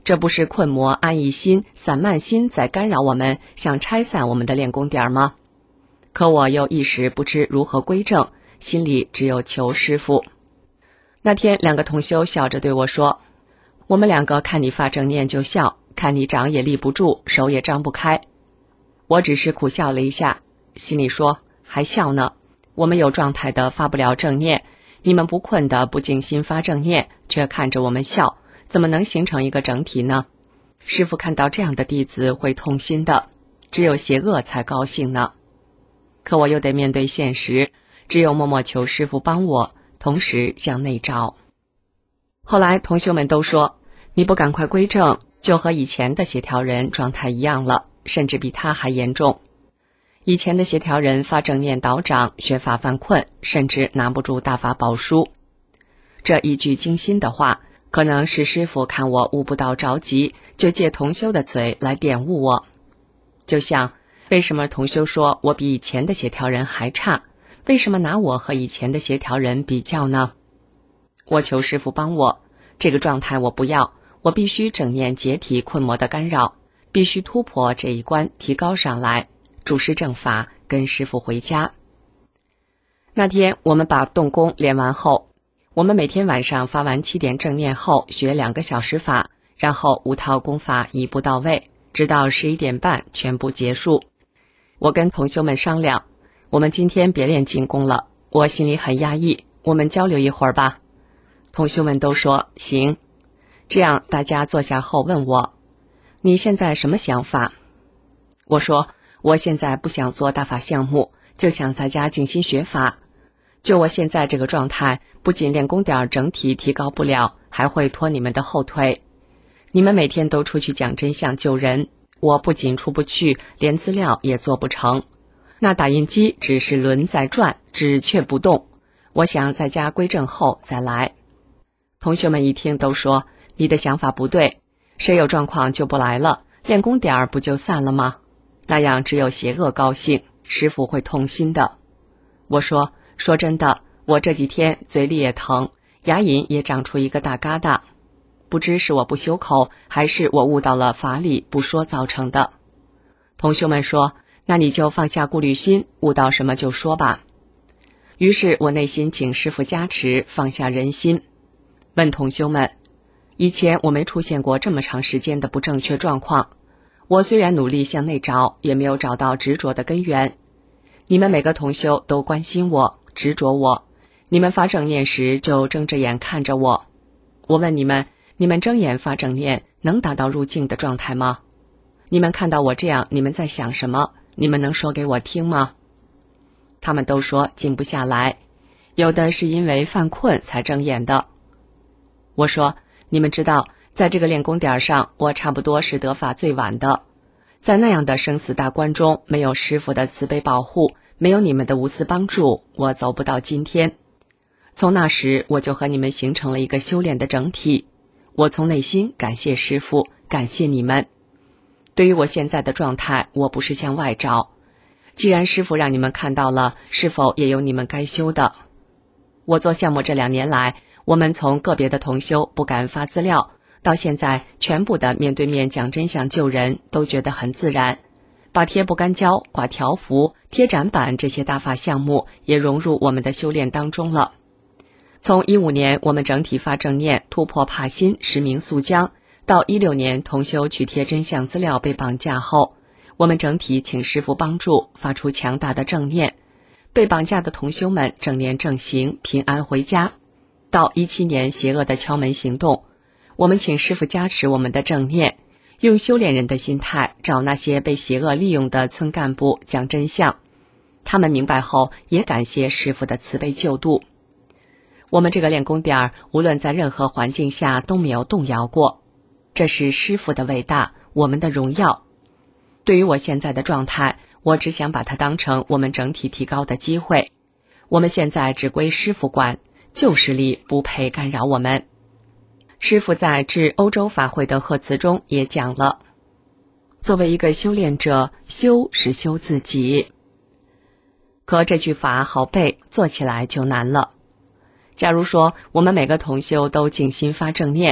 这不是困魔安逸心、散漫心在干扰我们，想拆散我们的练功点吗？可我又一时不知如何归正，心里只有求师父。那天2个同修笑着对我说，我们2个看你发正念就笑，看你掌也立不住，手也张不开。我只是苦笑了一下，心里说，还笑呢，我们有状态的发不了正念，你们不困的不静心发正念，却看着我们笑，怎么能形成一个整体呢？师父看到这样的弟子会痛心的，只有邪恶才高兴呢。可我又得面对现实，只有默默求师父帮我，同时向内照。后来同修们都说，你不赶快归正，就和以前的协调人状态一样了，甚至比他还严重。以前的协调人发正念倒掌，学法犯困，甚至拿不住大法宝书。这一句惊心的话，可能是师父看我悟不到着急，就借同修的嘴来点悟我。就像为什么同修说我比以前的协调人还差，为什么拿我和以前的协调人比较呢？我求师父帮我，这个状态我不要，我必须正念解体困魔的干扰，必须突破这一关，提高上来，主师正法，跟师父回家。那天我们把动功练完后，我们每天晚上发完7点正念后学2个小时法，然后5套功法一步到位，直到11点半全部结束。我跟同修们商量，我们今天别练静功了，我心里很压抑，我们交流一会儿吧。同修们都说行。这样大家坐下后问我，你现在什么想法？我说，我现在不想做大法项目，就想在家静心学法。就我现在这个状态，不仅练功点整体提高不了，还会拖你们的后腿。你们每天都出去讲真相救人，我不仅出不去，连资料也做不成。那打印机只是轮在转，纸却不动。我想在家归正后再来。同学们一听都说，你的想法不对，谁有状况就不来了，练功点不就散了吗？那样只有邪恶高兴，师父会痛心的。我说真的，我这几天嘴里也疼，牙龈也长出一个大疙瘩，不知是我不修口，还是我悟到了法理不说造成的。同学们说，那你就放下顾虑心，悟到什么就说吧。于是我内心请师父加持，放下人心，问同修们，以前我没出现过这么长时间的不正确状况，我虽然努力向内找，也没有找到执着的根源。你们每个同修都关心我，执着我，你们发正念时就睁着眼看着我。我问你们，你们睁眼发正念能达到入静的状态吗？你们看到我这样，你们在想什么？你们能说给我听吗？他们都说静不下来，有的是因为犯困才睁眼的。我说，你们知道，在这个练功点上，我差不多是得法最晚的。在那样的生死大关中，没有师父的慈悲保护，没有你们的无私帮助，我走不到今天。从那时，我就和你们形成了一个修炼的整体。我从内心感谢师父，感谢你们。对于我现在的状态，我不是向外找。既然师父让你们看到了，是否也有你们该修的？我做项目这2年来，我们从个别的同修不敢发资料，到现在全部的面对面讲真相救人，都觉得很自然。把贴不干胶、挂条幅、贴展板这些大法项目也融入我们的修炼当中了。从15年我们整体发正念，突破怕心，实名速将，到16年同修去贴真相资料被绑架后，我们整体请师父帮助，发出强大的正念，被绑架的同修们正念正行，平安回家。到17年邪恶的敲门行动，我们请师父加持我们的正念，用修炼人的心态找那些被邪恶利用的村干部讲真相。他们明白后也感谢师父的慈悲救度。我们这个练功点无论在任何环境下都没有动摇过，这是师父的伟大，我们的荣耀。对于我现在的状态，我只想把它当成我们整体提高的机会。我们现在只归师父管，旧势力不配干扰我们。师父在致欧洲法会的贺词中也讲了，作为一个修炼者，修是修自己。可这句法好背，做起来就难了。假如说我们每个同修都静心发正念，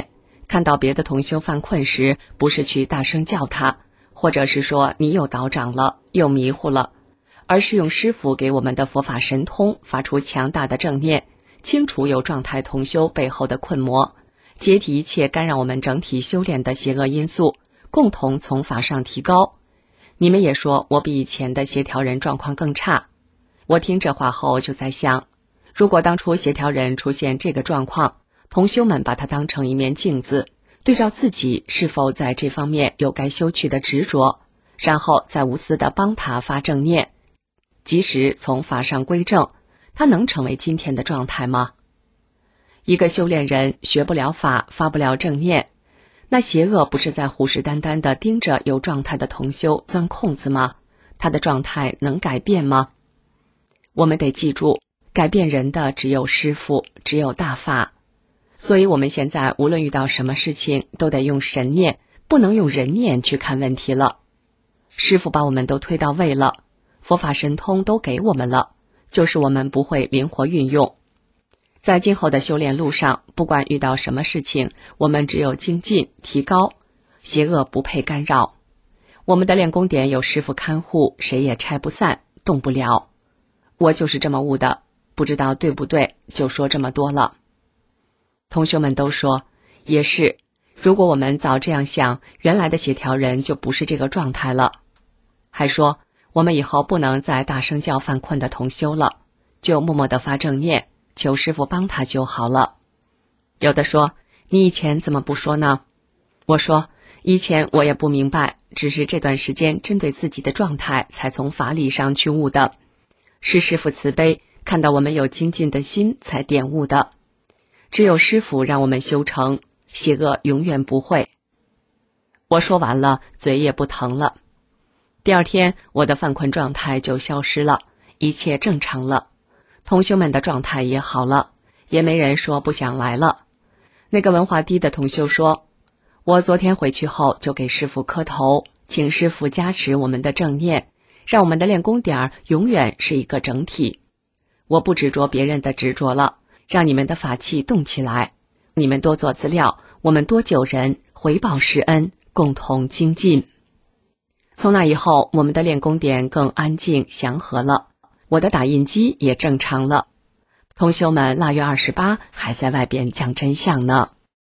看到别的同修犯困时，不是去大声叫他，或者是说你又倒掌了，又迷糊了，而是用师父给我们的佛法神通发出强大的正念，清除有状态同修背后的困魔，解体一切干扰我们整体修炼的邪恶因素，共同从法上提高。你们也说我比以前的协调人状况更差。我听这话后就在想，如果当初协调人出现这个状况，同修们把它当成一面镜子，对照自己是否在这方面有该修去的执着，然后再无私地帮他发正念，及时从法上归正，他能成为今天的状态吗？一个修炼人学不了法，发不了正念，那邪恶不是在虎视眈眈地盯着有状态的同修钻空子吗？他的状态能改变吗？我们得记住，改变人的只有师父，只有大法。所以我们现在无论遇到什么事情，都得用神念，不能用人念去看问题了。师父把我们都推到位了，佛法神通都给我们了，就是我们不会灵活运用。在今后的修炼路上，不管遇到什么事情，我们只有精进提高，邪恶不配干扰。我们的练功点有师父看护，谁也拆不散，动不了。我就是这么悟的，不知道对不对，就说这么多了。同学们都说也是，如果我们早这样想，原来的协调人就不是这个状态了。还说我们以后不能再大声叫犯困的同修了，就默默地发正念，求师父帮他就好了。有的说你以前怎么不说呢？我说以前我也不明白，只是这段时间针对自己的状态才从法理上去悟的，是师父慈悲，看到我们有精进的心才点悟的。只有师父让我们修成，邪恶永远不会。我说完了，嘴也不疼了。第二天我的犯困状态就消失了，一切正常了，同修们的状态也好了，也没人说不想来了。那个文化低的同修说，我昨天回去后就给师父磕头，请师父加持我们的正念，让我们的练功点永远是一个整体。我不执着别人的执着了，让你们的法器动起来，你们多做资料，我们多救人，回报师恩，共同精进。从那以后，我们的练功点更安静祥和了，我的打印机也正常了。同修们腊月28还在外边讲真相呢。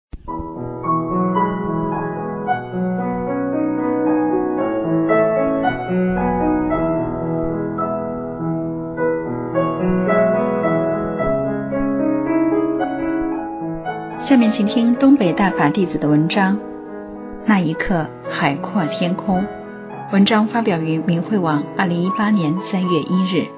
下面请听东北大法弟子的文章《那一刻海阔天空》，文章发表于明慧网2018年3月1日。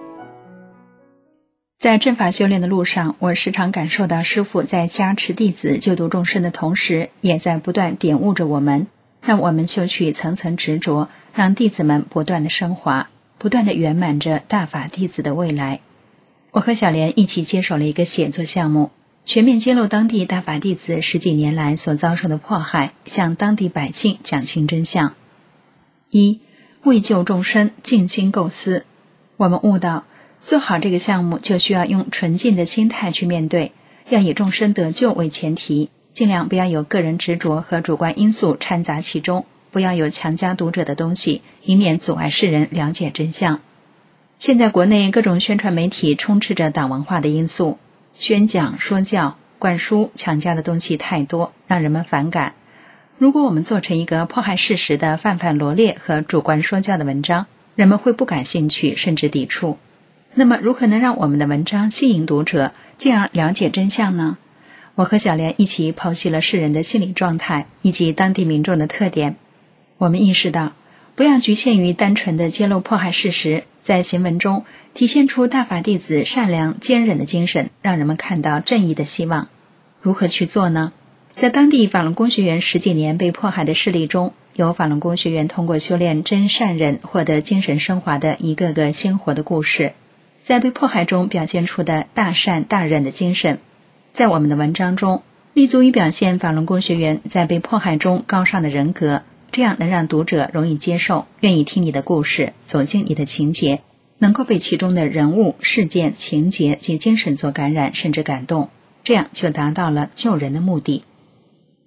在正法修炼的路上，我时常感受到师父在加持弟子救度众生的同时，也在不断点悟着我们，让我们修去层层执着，让弟子们不断的升华，不断的圆满着大法弟子的未来。我和小莲一起接手了一个写作项目，全面揭露当地大法弟子10几年来所遭受的迫害，向当地百姓讲清真相。1. 为救众生静心构思。我们悟到，做好这个项目就需要用纯净的心态去面对，要以众生得救为前提，尽量不要有个人执着和主观因素掺杂其中，不要有强加读者的东西，以免阻碍世人了解真相。现在国内各种宣传媒体充斥着党文化的因素，宣讲、说教、灌输、强加的东西太多，让人们反感。如果我们做成一个迫害事实的泛泛罗列和主观说教的文章，人们会不感兴趣，甚至抵触。那么如何能让我们的文章吸引读者，进而了解真相呢？我和小莲一起剖析了世人的心理状态以及当地民众的特点。我们意识到，不要局限于单纯的揭露迫害事实，在行文中体现出大法弟子善良坚韧的精神，让人们看到正义的希望。如何去做呢？在当地法轮功学员10几年被迫害的事例中，有法轮功学员通过修炼真善忍获得精神升华的一个个鲜活的故事，在被迫害中表现出的大善大忍的精神。在我们的文章中，立足于表现法轮功学员在被迫害中高尚的人格，这样能让读者容易接受，愿意听你的故事，走进你的情节，能够被其中的人物、事件、情节及精神所感染，甚至感动，这样就达到了救人的目的。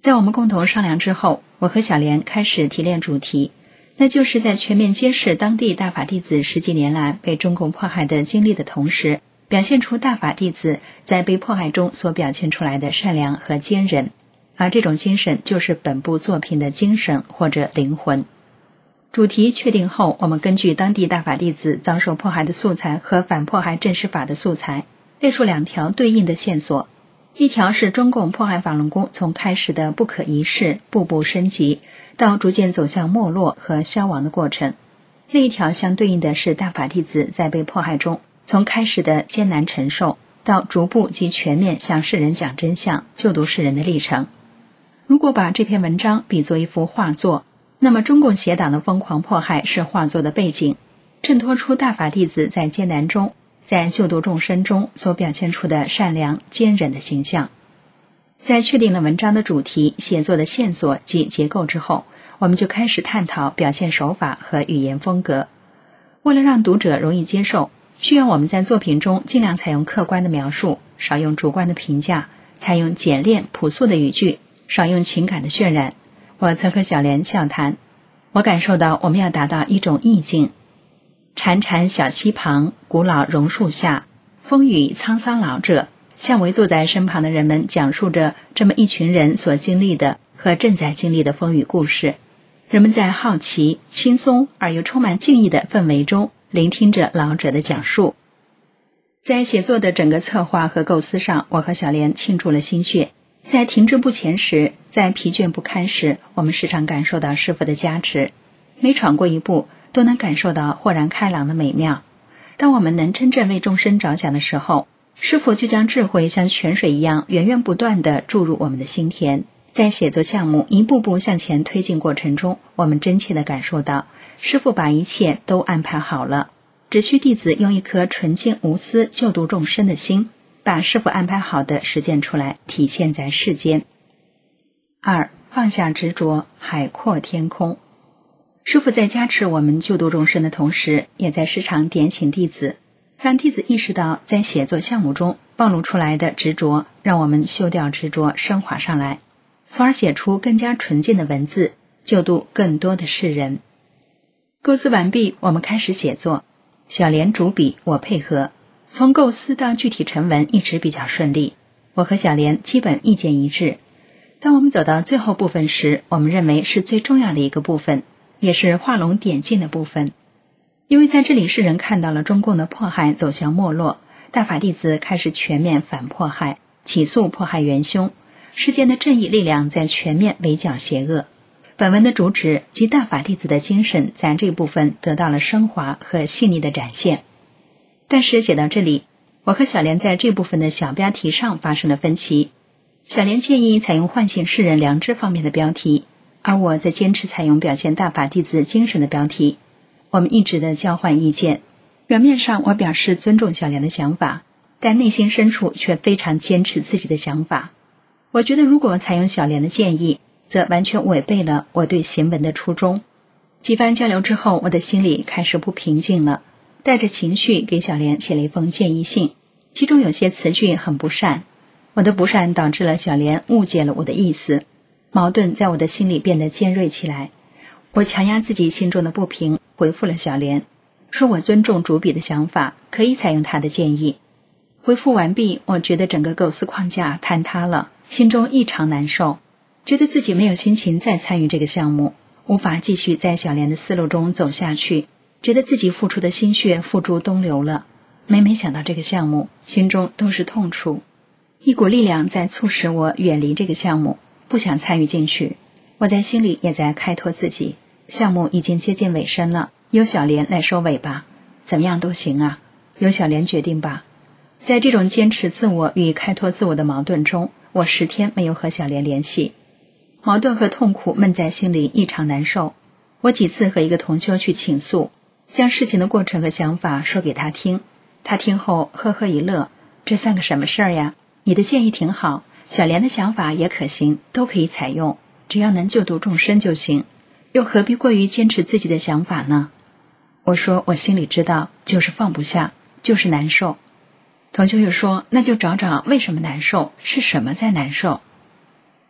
在我们共同商量之后，我和小莲开始提炼主题，那就是在全面揭示当地大法弟子10几年来被中共迫害的经历的同时，表现出大法弟子在被迫害中所表现出来的善良和坚韧，而这种精神就是本部作品的精神或者灵魂。主题确定后，我们根据当地大法弟子遭受迫害的素材和反迫害正视法的素材，列出2条对应的线索。一条是中共迫害法轮功从开始的不可一世步步升级，到逐渐走向没落和消亡的过程。另一条相对应的是大法弟子在被迫害中从开始的艰难承受，到逐步及全面向世人讲真相、救度世人的历程。如果把这篇文章比作一幅画作，那么中共邪党的疯狂迫害是画作的背景，衬托出大法弟子在艰难中，在救度众生中所表现出的善良坚韧的形象。在确定了文章的主题、写作的线索及结构之后，我们就开始探讨表现手法和语言风格。为了让读者容易接受，需要我们在作品中尽量采用客观的描述，少用主观的评价，采用简练朴素的语句，少用情感的渲染。我曾和小莲笑谈，我感受到我们要达到一种意境。潺潺小溪旁，古老榕树下，风雨沧桑老者向围坐在身旁的人们讲述着这么一群人所经历的和正在经历的风雨故事。人们在好奇、轻松而又充满敬意的氛围中聆听着老者的讲述。在写作的整个策划和构思上，我和小莲倾注了心血。在停滞不前时，在疲倦不堪时，我们时常感受到师父的加持，每闯过一步都能感受到豁然开朗的美妙。当我们能真正为众生着想的时候，师父就将智慧像泉水一样源源不断地注入我们的心田。在写作项目一步步向前推进过程中，我们真切地感受到师父把一切都安排好了，只需弟子用一颗纯净无私救度众生的心，把师父安排好的实践出来，体现在世间。2. 放下执着，海阔天空。师父在加持我们救度众生的同时，也在时常点醒弟子，让弟子意识到在写作项目中暴露出来的执着，让我们修掉执着，升华上来，从而写出更加纯净的文字，救度更多的世人。构思完毕，我们开始写作，小莲主笔，我配合，从构思到具体成文一直比较顺利，我和小莲基本意见一致。当我们走到最后部分时，我们认为是最重要的一个部分，也是画龙点睛的部分。因为在这里世人看到了中共的迫害走向没落，大法弟子开始全面反迫害，起诉迫害元凶，世间的正义力量在全面围剿邪恶。本文的主旨及大法弟子的精神在这部分得到了升华和细腻的展现。但是写到这里，我和小莲在这部分的小标题上发生了分歧。小莲建议采用唤醒世人良知方面的标题，而我则坚持采用表现大法弟子精神的标题。我们一直的交换意见，表面上我表示尊重小莲的想法，但内心深处却非常坚持自己的想法。我觉得如果采用小莲的建议，则完全违背了我对行文的初衷。几番交流之后，我的心里开始不平静了，带着情绪给小莲写了一封建议信，其中有些词句很不善，我的不善导致了小莲误解了我的意思，矛盾在我的心里变得尖锐起来。我强压自己心中的不平，回复了小莲，说我尊重主笔的想法，可以采用他的建议。回复完毕，我觉得整个构思框架坍塌了，心中异常难受，觉得自己没有心情再参与这个项目，无法继续在小莲的思路中走下去，觉得自己付出的心血付诸东流了。每每想到这个项目，心中都是痛楚，一股力量在促使我远离这个项目，不想参与进去。我在心里也在开脱自己，项目已经接近尾声了，由小莲来收尾吧，怎么样都行啊，由小莲决定吧。在这种坚持自我与开脱自我的矛盾中，我10天没有和小莲联系，矛盾和痛苦闷在心里，异常难受。我几次和一个同修去倾诉，将事情的过程和想法说给他听，他听后呵呵一乐，这算个什么事儿呀？你的建议挺好，小莲的想法也可行，都可以采用，只要能救度众生就行，又何必过于坚持自己的想法呢？我说我心里知道，就是放不下，就是难受。同修又说，那就找找为什么难受，是什么在难受。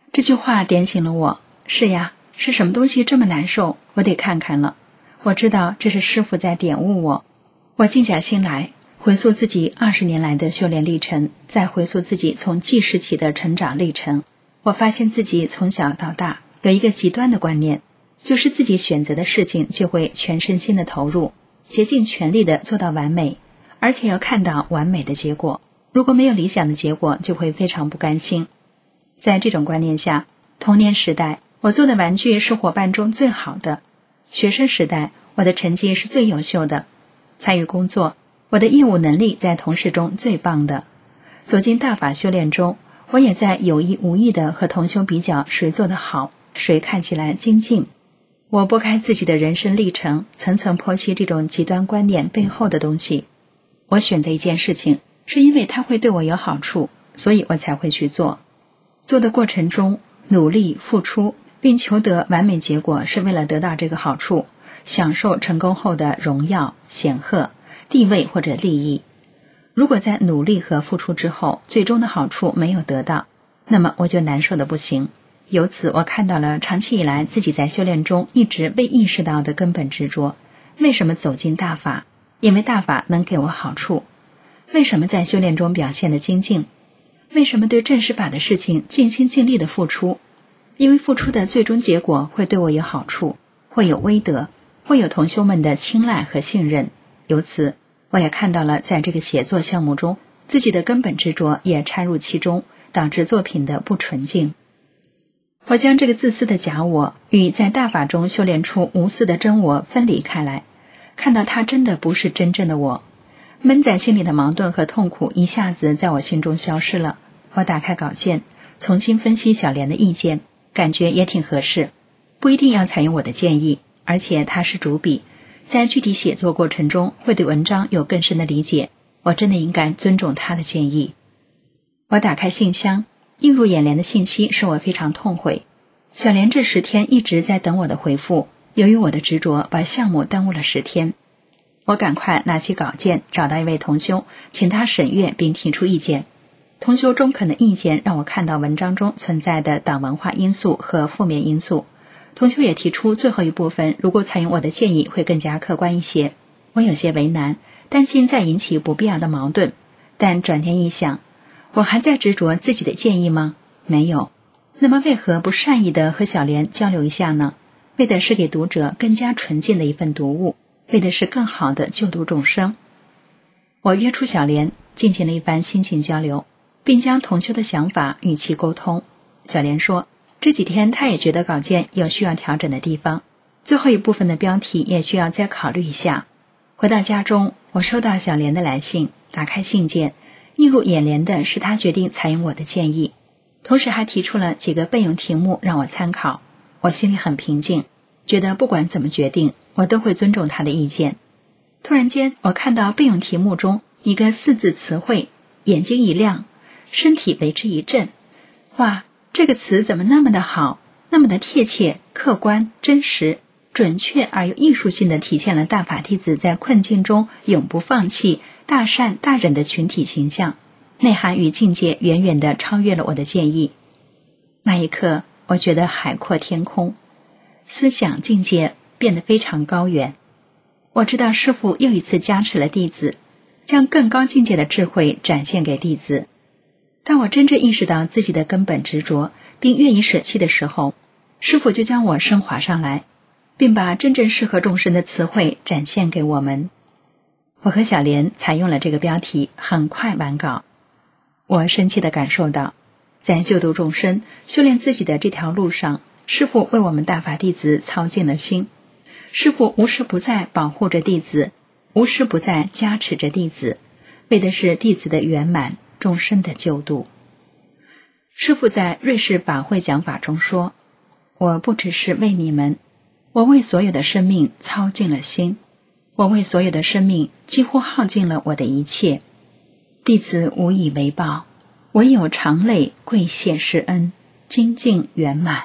这句话点醒了我，是呀，是什么东西这么难受？我得看看了。我知道这是师父在点悟我。我静下心来，回溯自己20年来的修炼历程，再回溯自己从记事起的成长历程。我发现自己从小到大有一个极端的观念，就是自己选择的事情就会全身心的投入，竭尽全力的做到完美，而且要看到完美的结果。如果没有理想的结果，就会非常不甘心。在这种观念下，童年时代我做的玩具是伙伴中最好的，学生时代我的成绩是最优秀的，参与工作我的业务能力在同事中最棒的。走进大法修炼中，我也在有意无意地和同修比较谁做得好，谁看起来精进。我拨开自己的人生历程，层层剖析这种极端观念背后的东西。我选择一件事情是因为它会对我有好处，所以我才会去做。做的过程中努力付出并求得完美结果，是为了得到这个好处，享受成功后的荣耀、显赫、地位或者利益。如果在努力和付出之后，最终的好处没有得到，那么我就难受的不行。由此我看到了长期以来自己在修炼中一直未意识到的根本执着。为什么走进大法？因为大法能给我好处。为什么在修炼中表现的精进？为什么对正实法的事情尽心尽力的付出？因为付出的最终结果会对我有好处，会有威德，会有同修们的青睐和信任。由此我也看到了在这个写作项目中，自己的根本执着也掺入其中，导致作品的不纯净。我将这个自私的假我与在大法中修炼出无私的真我分离开来，看到它真的不是真正的我。闷在心里的矛盾和痛苦一下子在我心中消失了。我打开稿件，重新分析小莲的意见，感觉也挺合适，不一定要采用我的建议，而且他是主笔，在具体写作过程中会对文章有更深的理解，我真的应该尊重他的建议。我打开信箱，映入眼帘的信息使我非常痛悔。小莲这10天一直在等我的回复，由于我的执着把项目耽误了10天。我赶快拿起稿件，找到一位同修，请他审阅并提出意见。同修中肯的意见让我看到文章中存在的党文化因素和负面因素。同修也提出最后一部分如果采用我的建议会更加客观一些。我有些为难，担心再引起不必要的矛盾，但转念一想，我还在执着自己的建议吗？没有。那么为何不善意地和小莲交流一下呢？为的是给读者更加纯净的一份读物，为的是更好的救度众生。我约出小莲，进行了一番心情交流，并将同修的想法与其沟通。小莲说，这几天她也觉得稿件有需要调整的地方，最后一部分的标题也需要再考虑一下。回到家中，我收到小莲的来信，打开信件，映入眼帘的是她决定采用我的建议，同时还提出了几个备用题目让我参考。我心里很平静，觉得不管怎么决定，我都会尊重她的意见。突然间，我看到备用题目中一个4字词汇，眼睛一亮，身体为之一震。哇，这个词怎么那么的好，那么的贴切、客观、真实、准确而又艺术性地体现了大法弟子在困境中永不放弃、大善大忍的群体形象，内涵与境界远远地超越了我的建议。那一刻，我觉得海阔天空，思想境界变得非常高远。我知道师父又一次加持了弟子，将更高境界的智慧展现给弟子。当我真正意识到自己的根本执着，并愿意舍弃的时候，师父就将我升华上来，并把真正适合众生的词汇展现给我们。我和小莲采用了这个标题，很快完稿。我深切地感受到，在救度众生、修炼自己的这条路上，师父为我们大法弟子操尽了心。师父无时不在保护着弟子，无时不在加持着弟子，为的是弟子的圆满，众生的救度。师父在瑞士法会讲法中说，我不只是为你们，我为所有的生命操尽了心，我为所有的生命几乎耗尽了我的一切。弟子无以为报，唯有常泪跪谢施恩，精进圆满。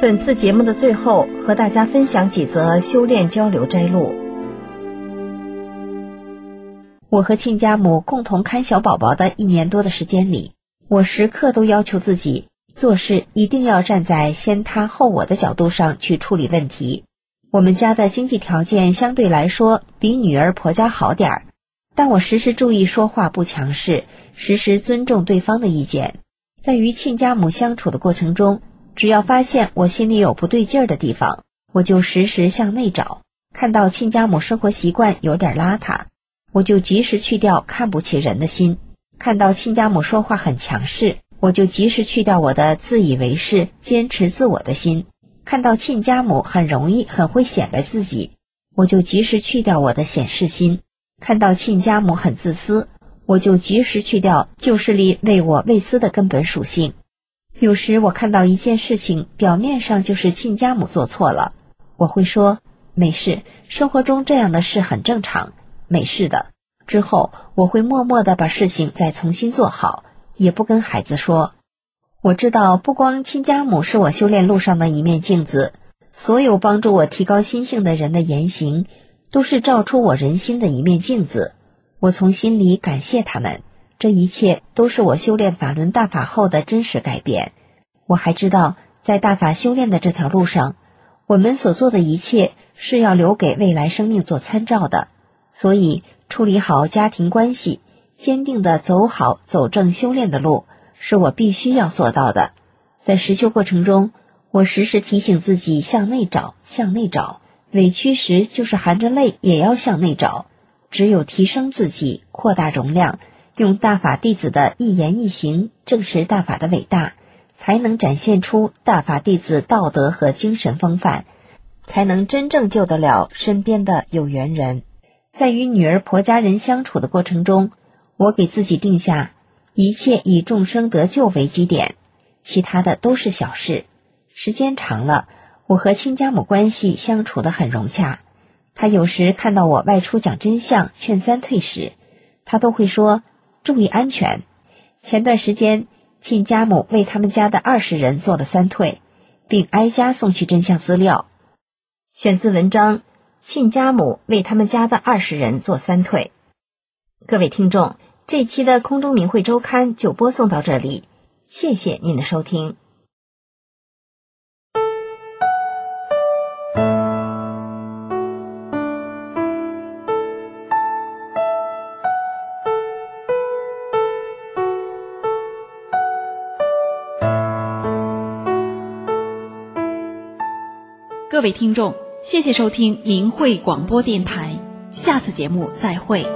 本次节目的最后，和大家分享几则修炼交流摘录。我和亲家母共同看小宝宝的1年多的时间里，我时刻都要求自己做事一定要站在先他后我的角度上去处理问题。我们家的经济条件相对来说比女儿婆家好点儿，但我时时注意说话不强势，时时尊重对方的意见。在与亲家母相处的过程中，只要发现我心里有不对劲儿的地方，我就时时向内找。看到亲家母生活习惯有点邋遢，我就及时去掉看不起人的心；看到亲家母说话很强势，我就及时去掉我的自以为是、坚持自我的心；看到亲家母很容易、很会显摆自己，我就及时去掉我的显示心；看到亲家母很自私，我就及时去掉旧势力为我为私的根本属性。有时我看到一件事情，表面上就是亲家母做错了，我会说没事，生活中这样的事很正常，没事的。之后我会默默地把事情再重新做好，也不跟孩子说。我知道不光亲家母是我修炼路上的一面镜子，所有帮助我提高心性的人的言行都是照出我人心的一面镜子。我从心里感谢他们，这一切都是我修炼法轮大法后的真实改变。我还知道，在大法修炼的这条路上，我们所做的一切是要留给未来生命做参照的，所以处理好家庭关系，坚定地走好走正修炼的路，是我必须要做到的。在实修过程中，我时时提醒自己向内找，向内找，委屈时就是含着泪也要向内找。只有提升自己，扩大容量，用大法弟子的一言一行证实大法的伟大，才能展现出大法弟子道德和精神风范，才能真正救得了身边的有缘人。在与女儿婆家人相处的过程中，我给自己定下一切以众生得救为基点，其他的都是小事。时间长了，我和亲家母关系相处得很融洽。她有时看到我外出讲真相劝三退时，她都会说注意安全。前段时间亲家母为他们家的20人做了3退，并挨家送去真相资料。选自文章亲家母为他们家的20人做3退。各位听众，这期的空中明慧周刊就播送到这里，谢谢您的收听。
各位听众，谢谢收听明慧广播电台，下次节目再会。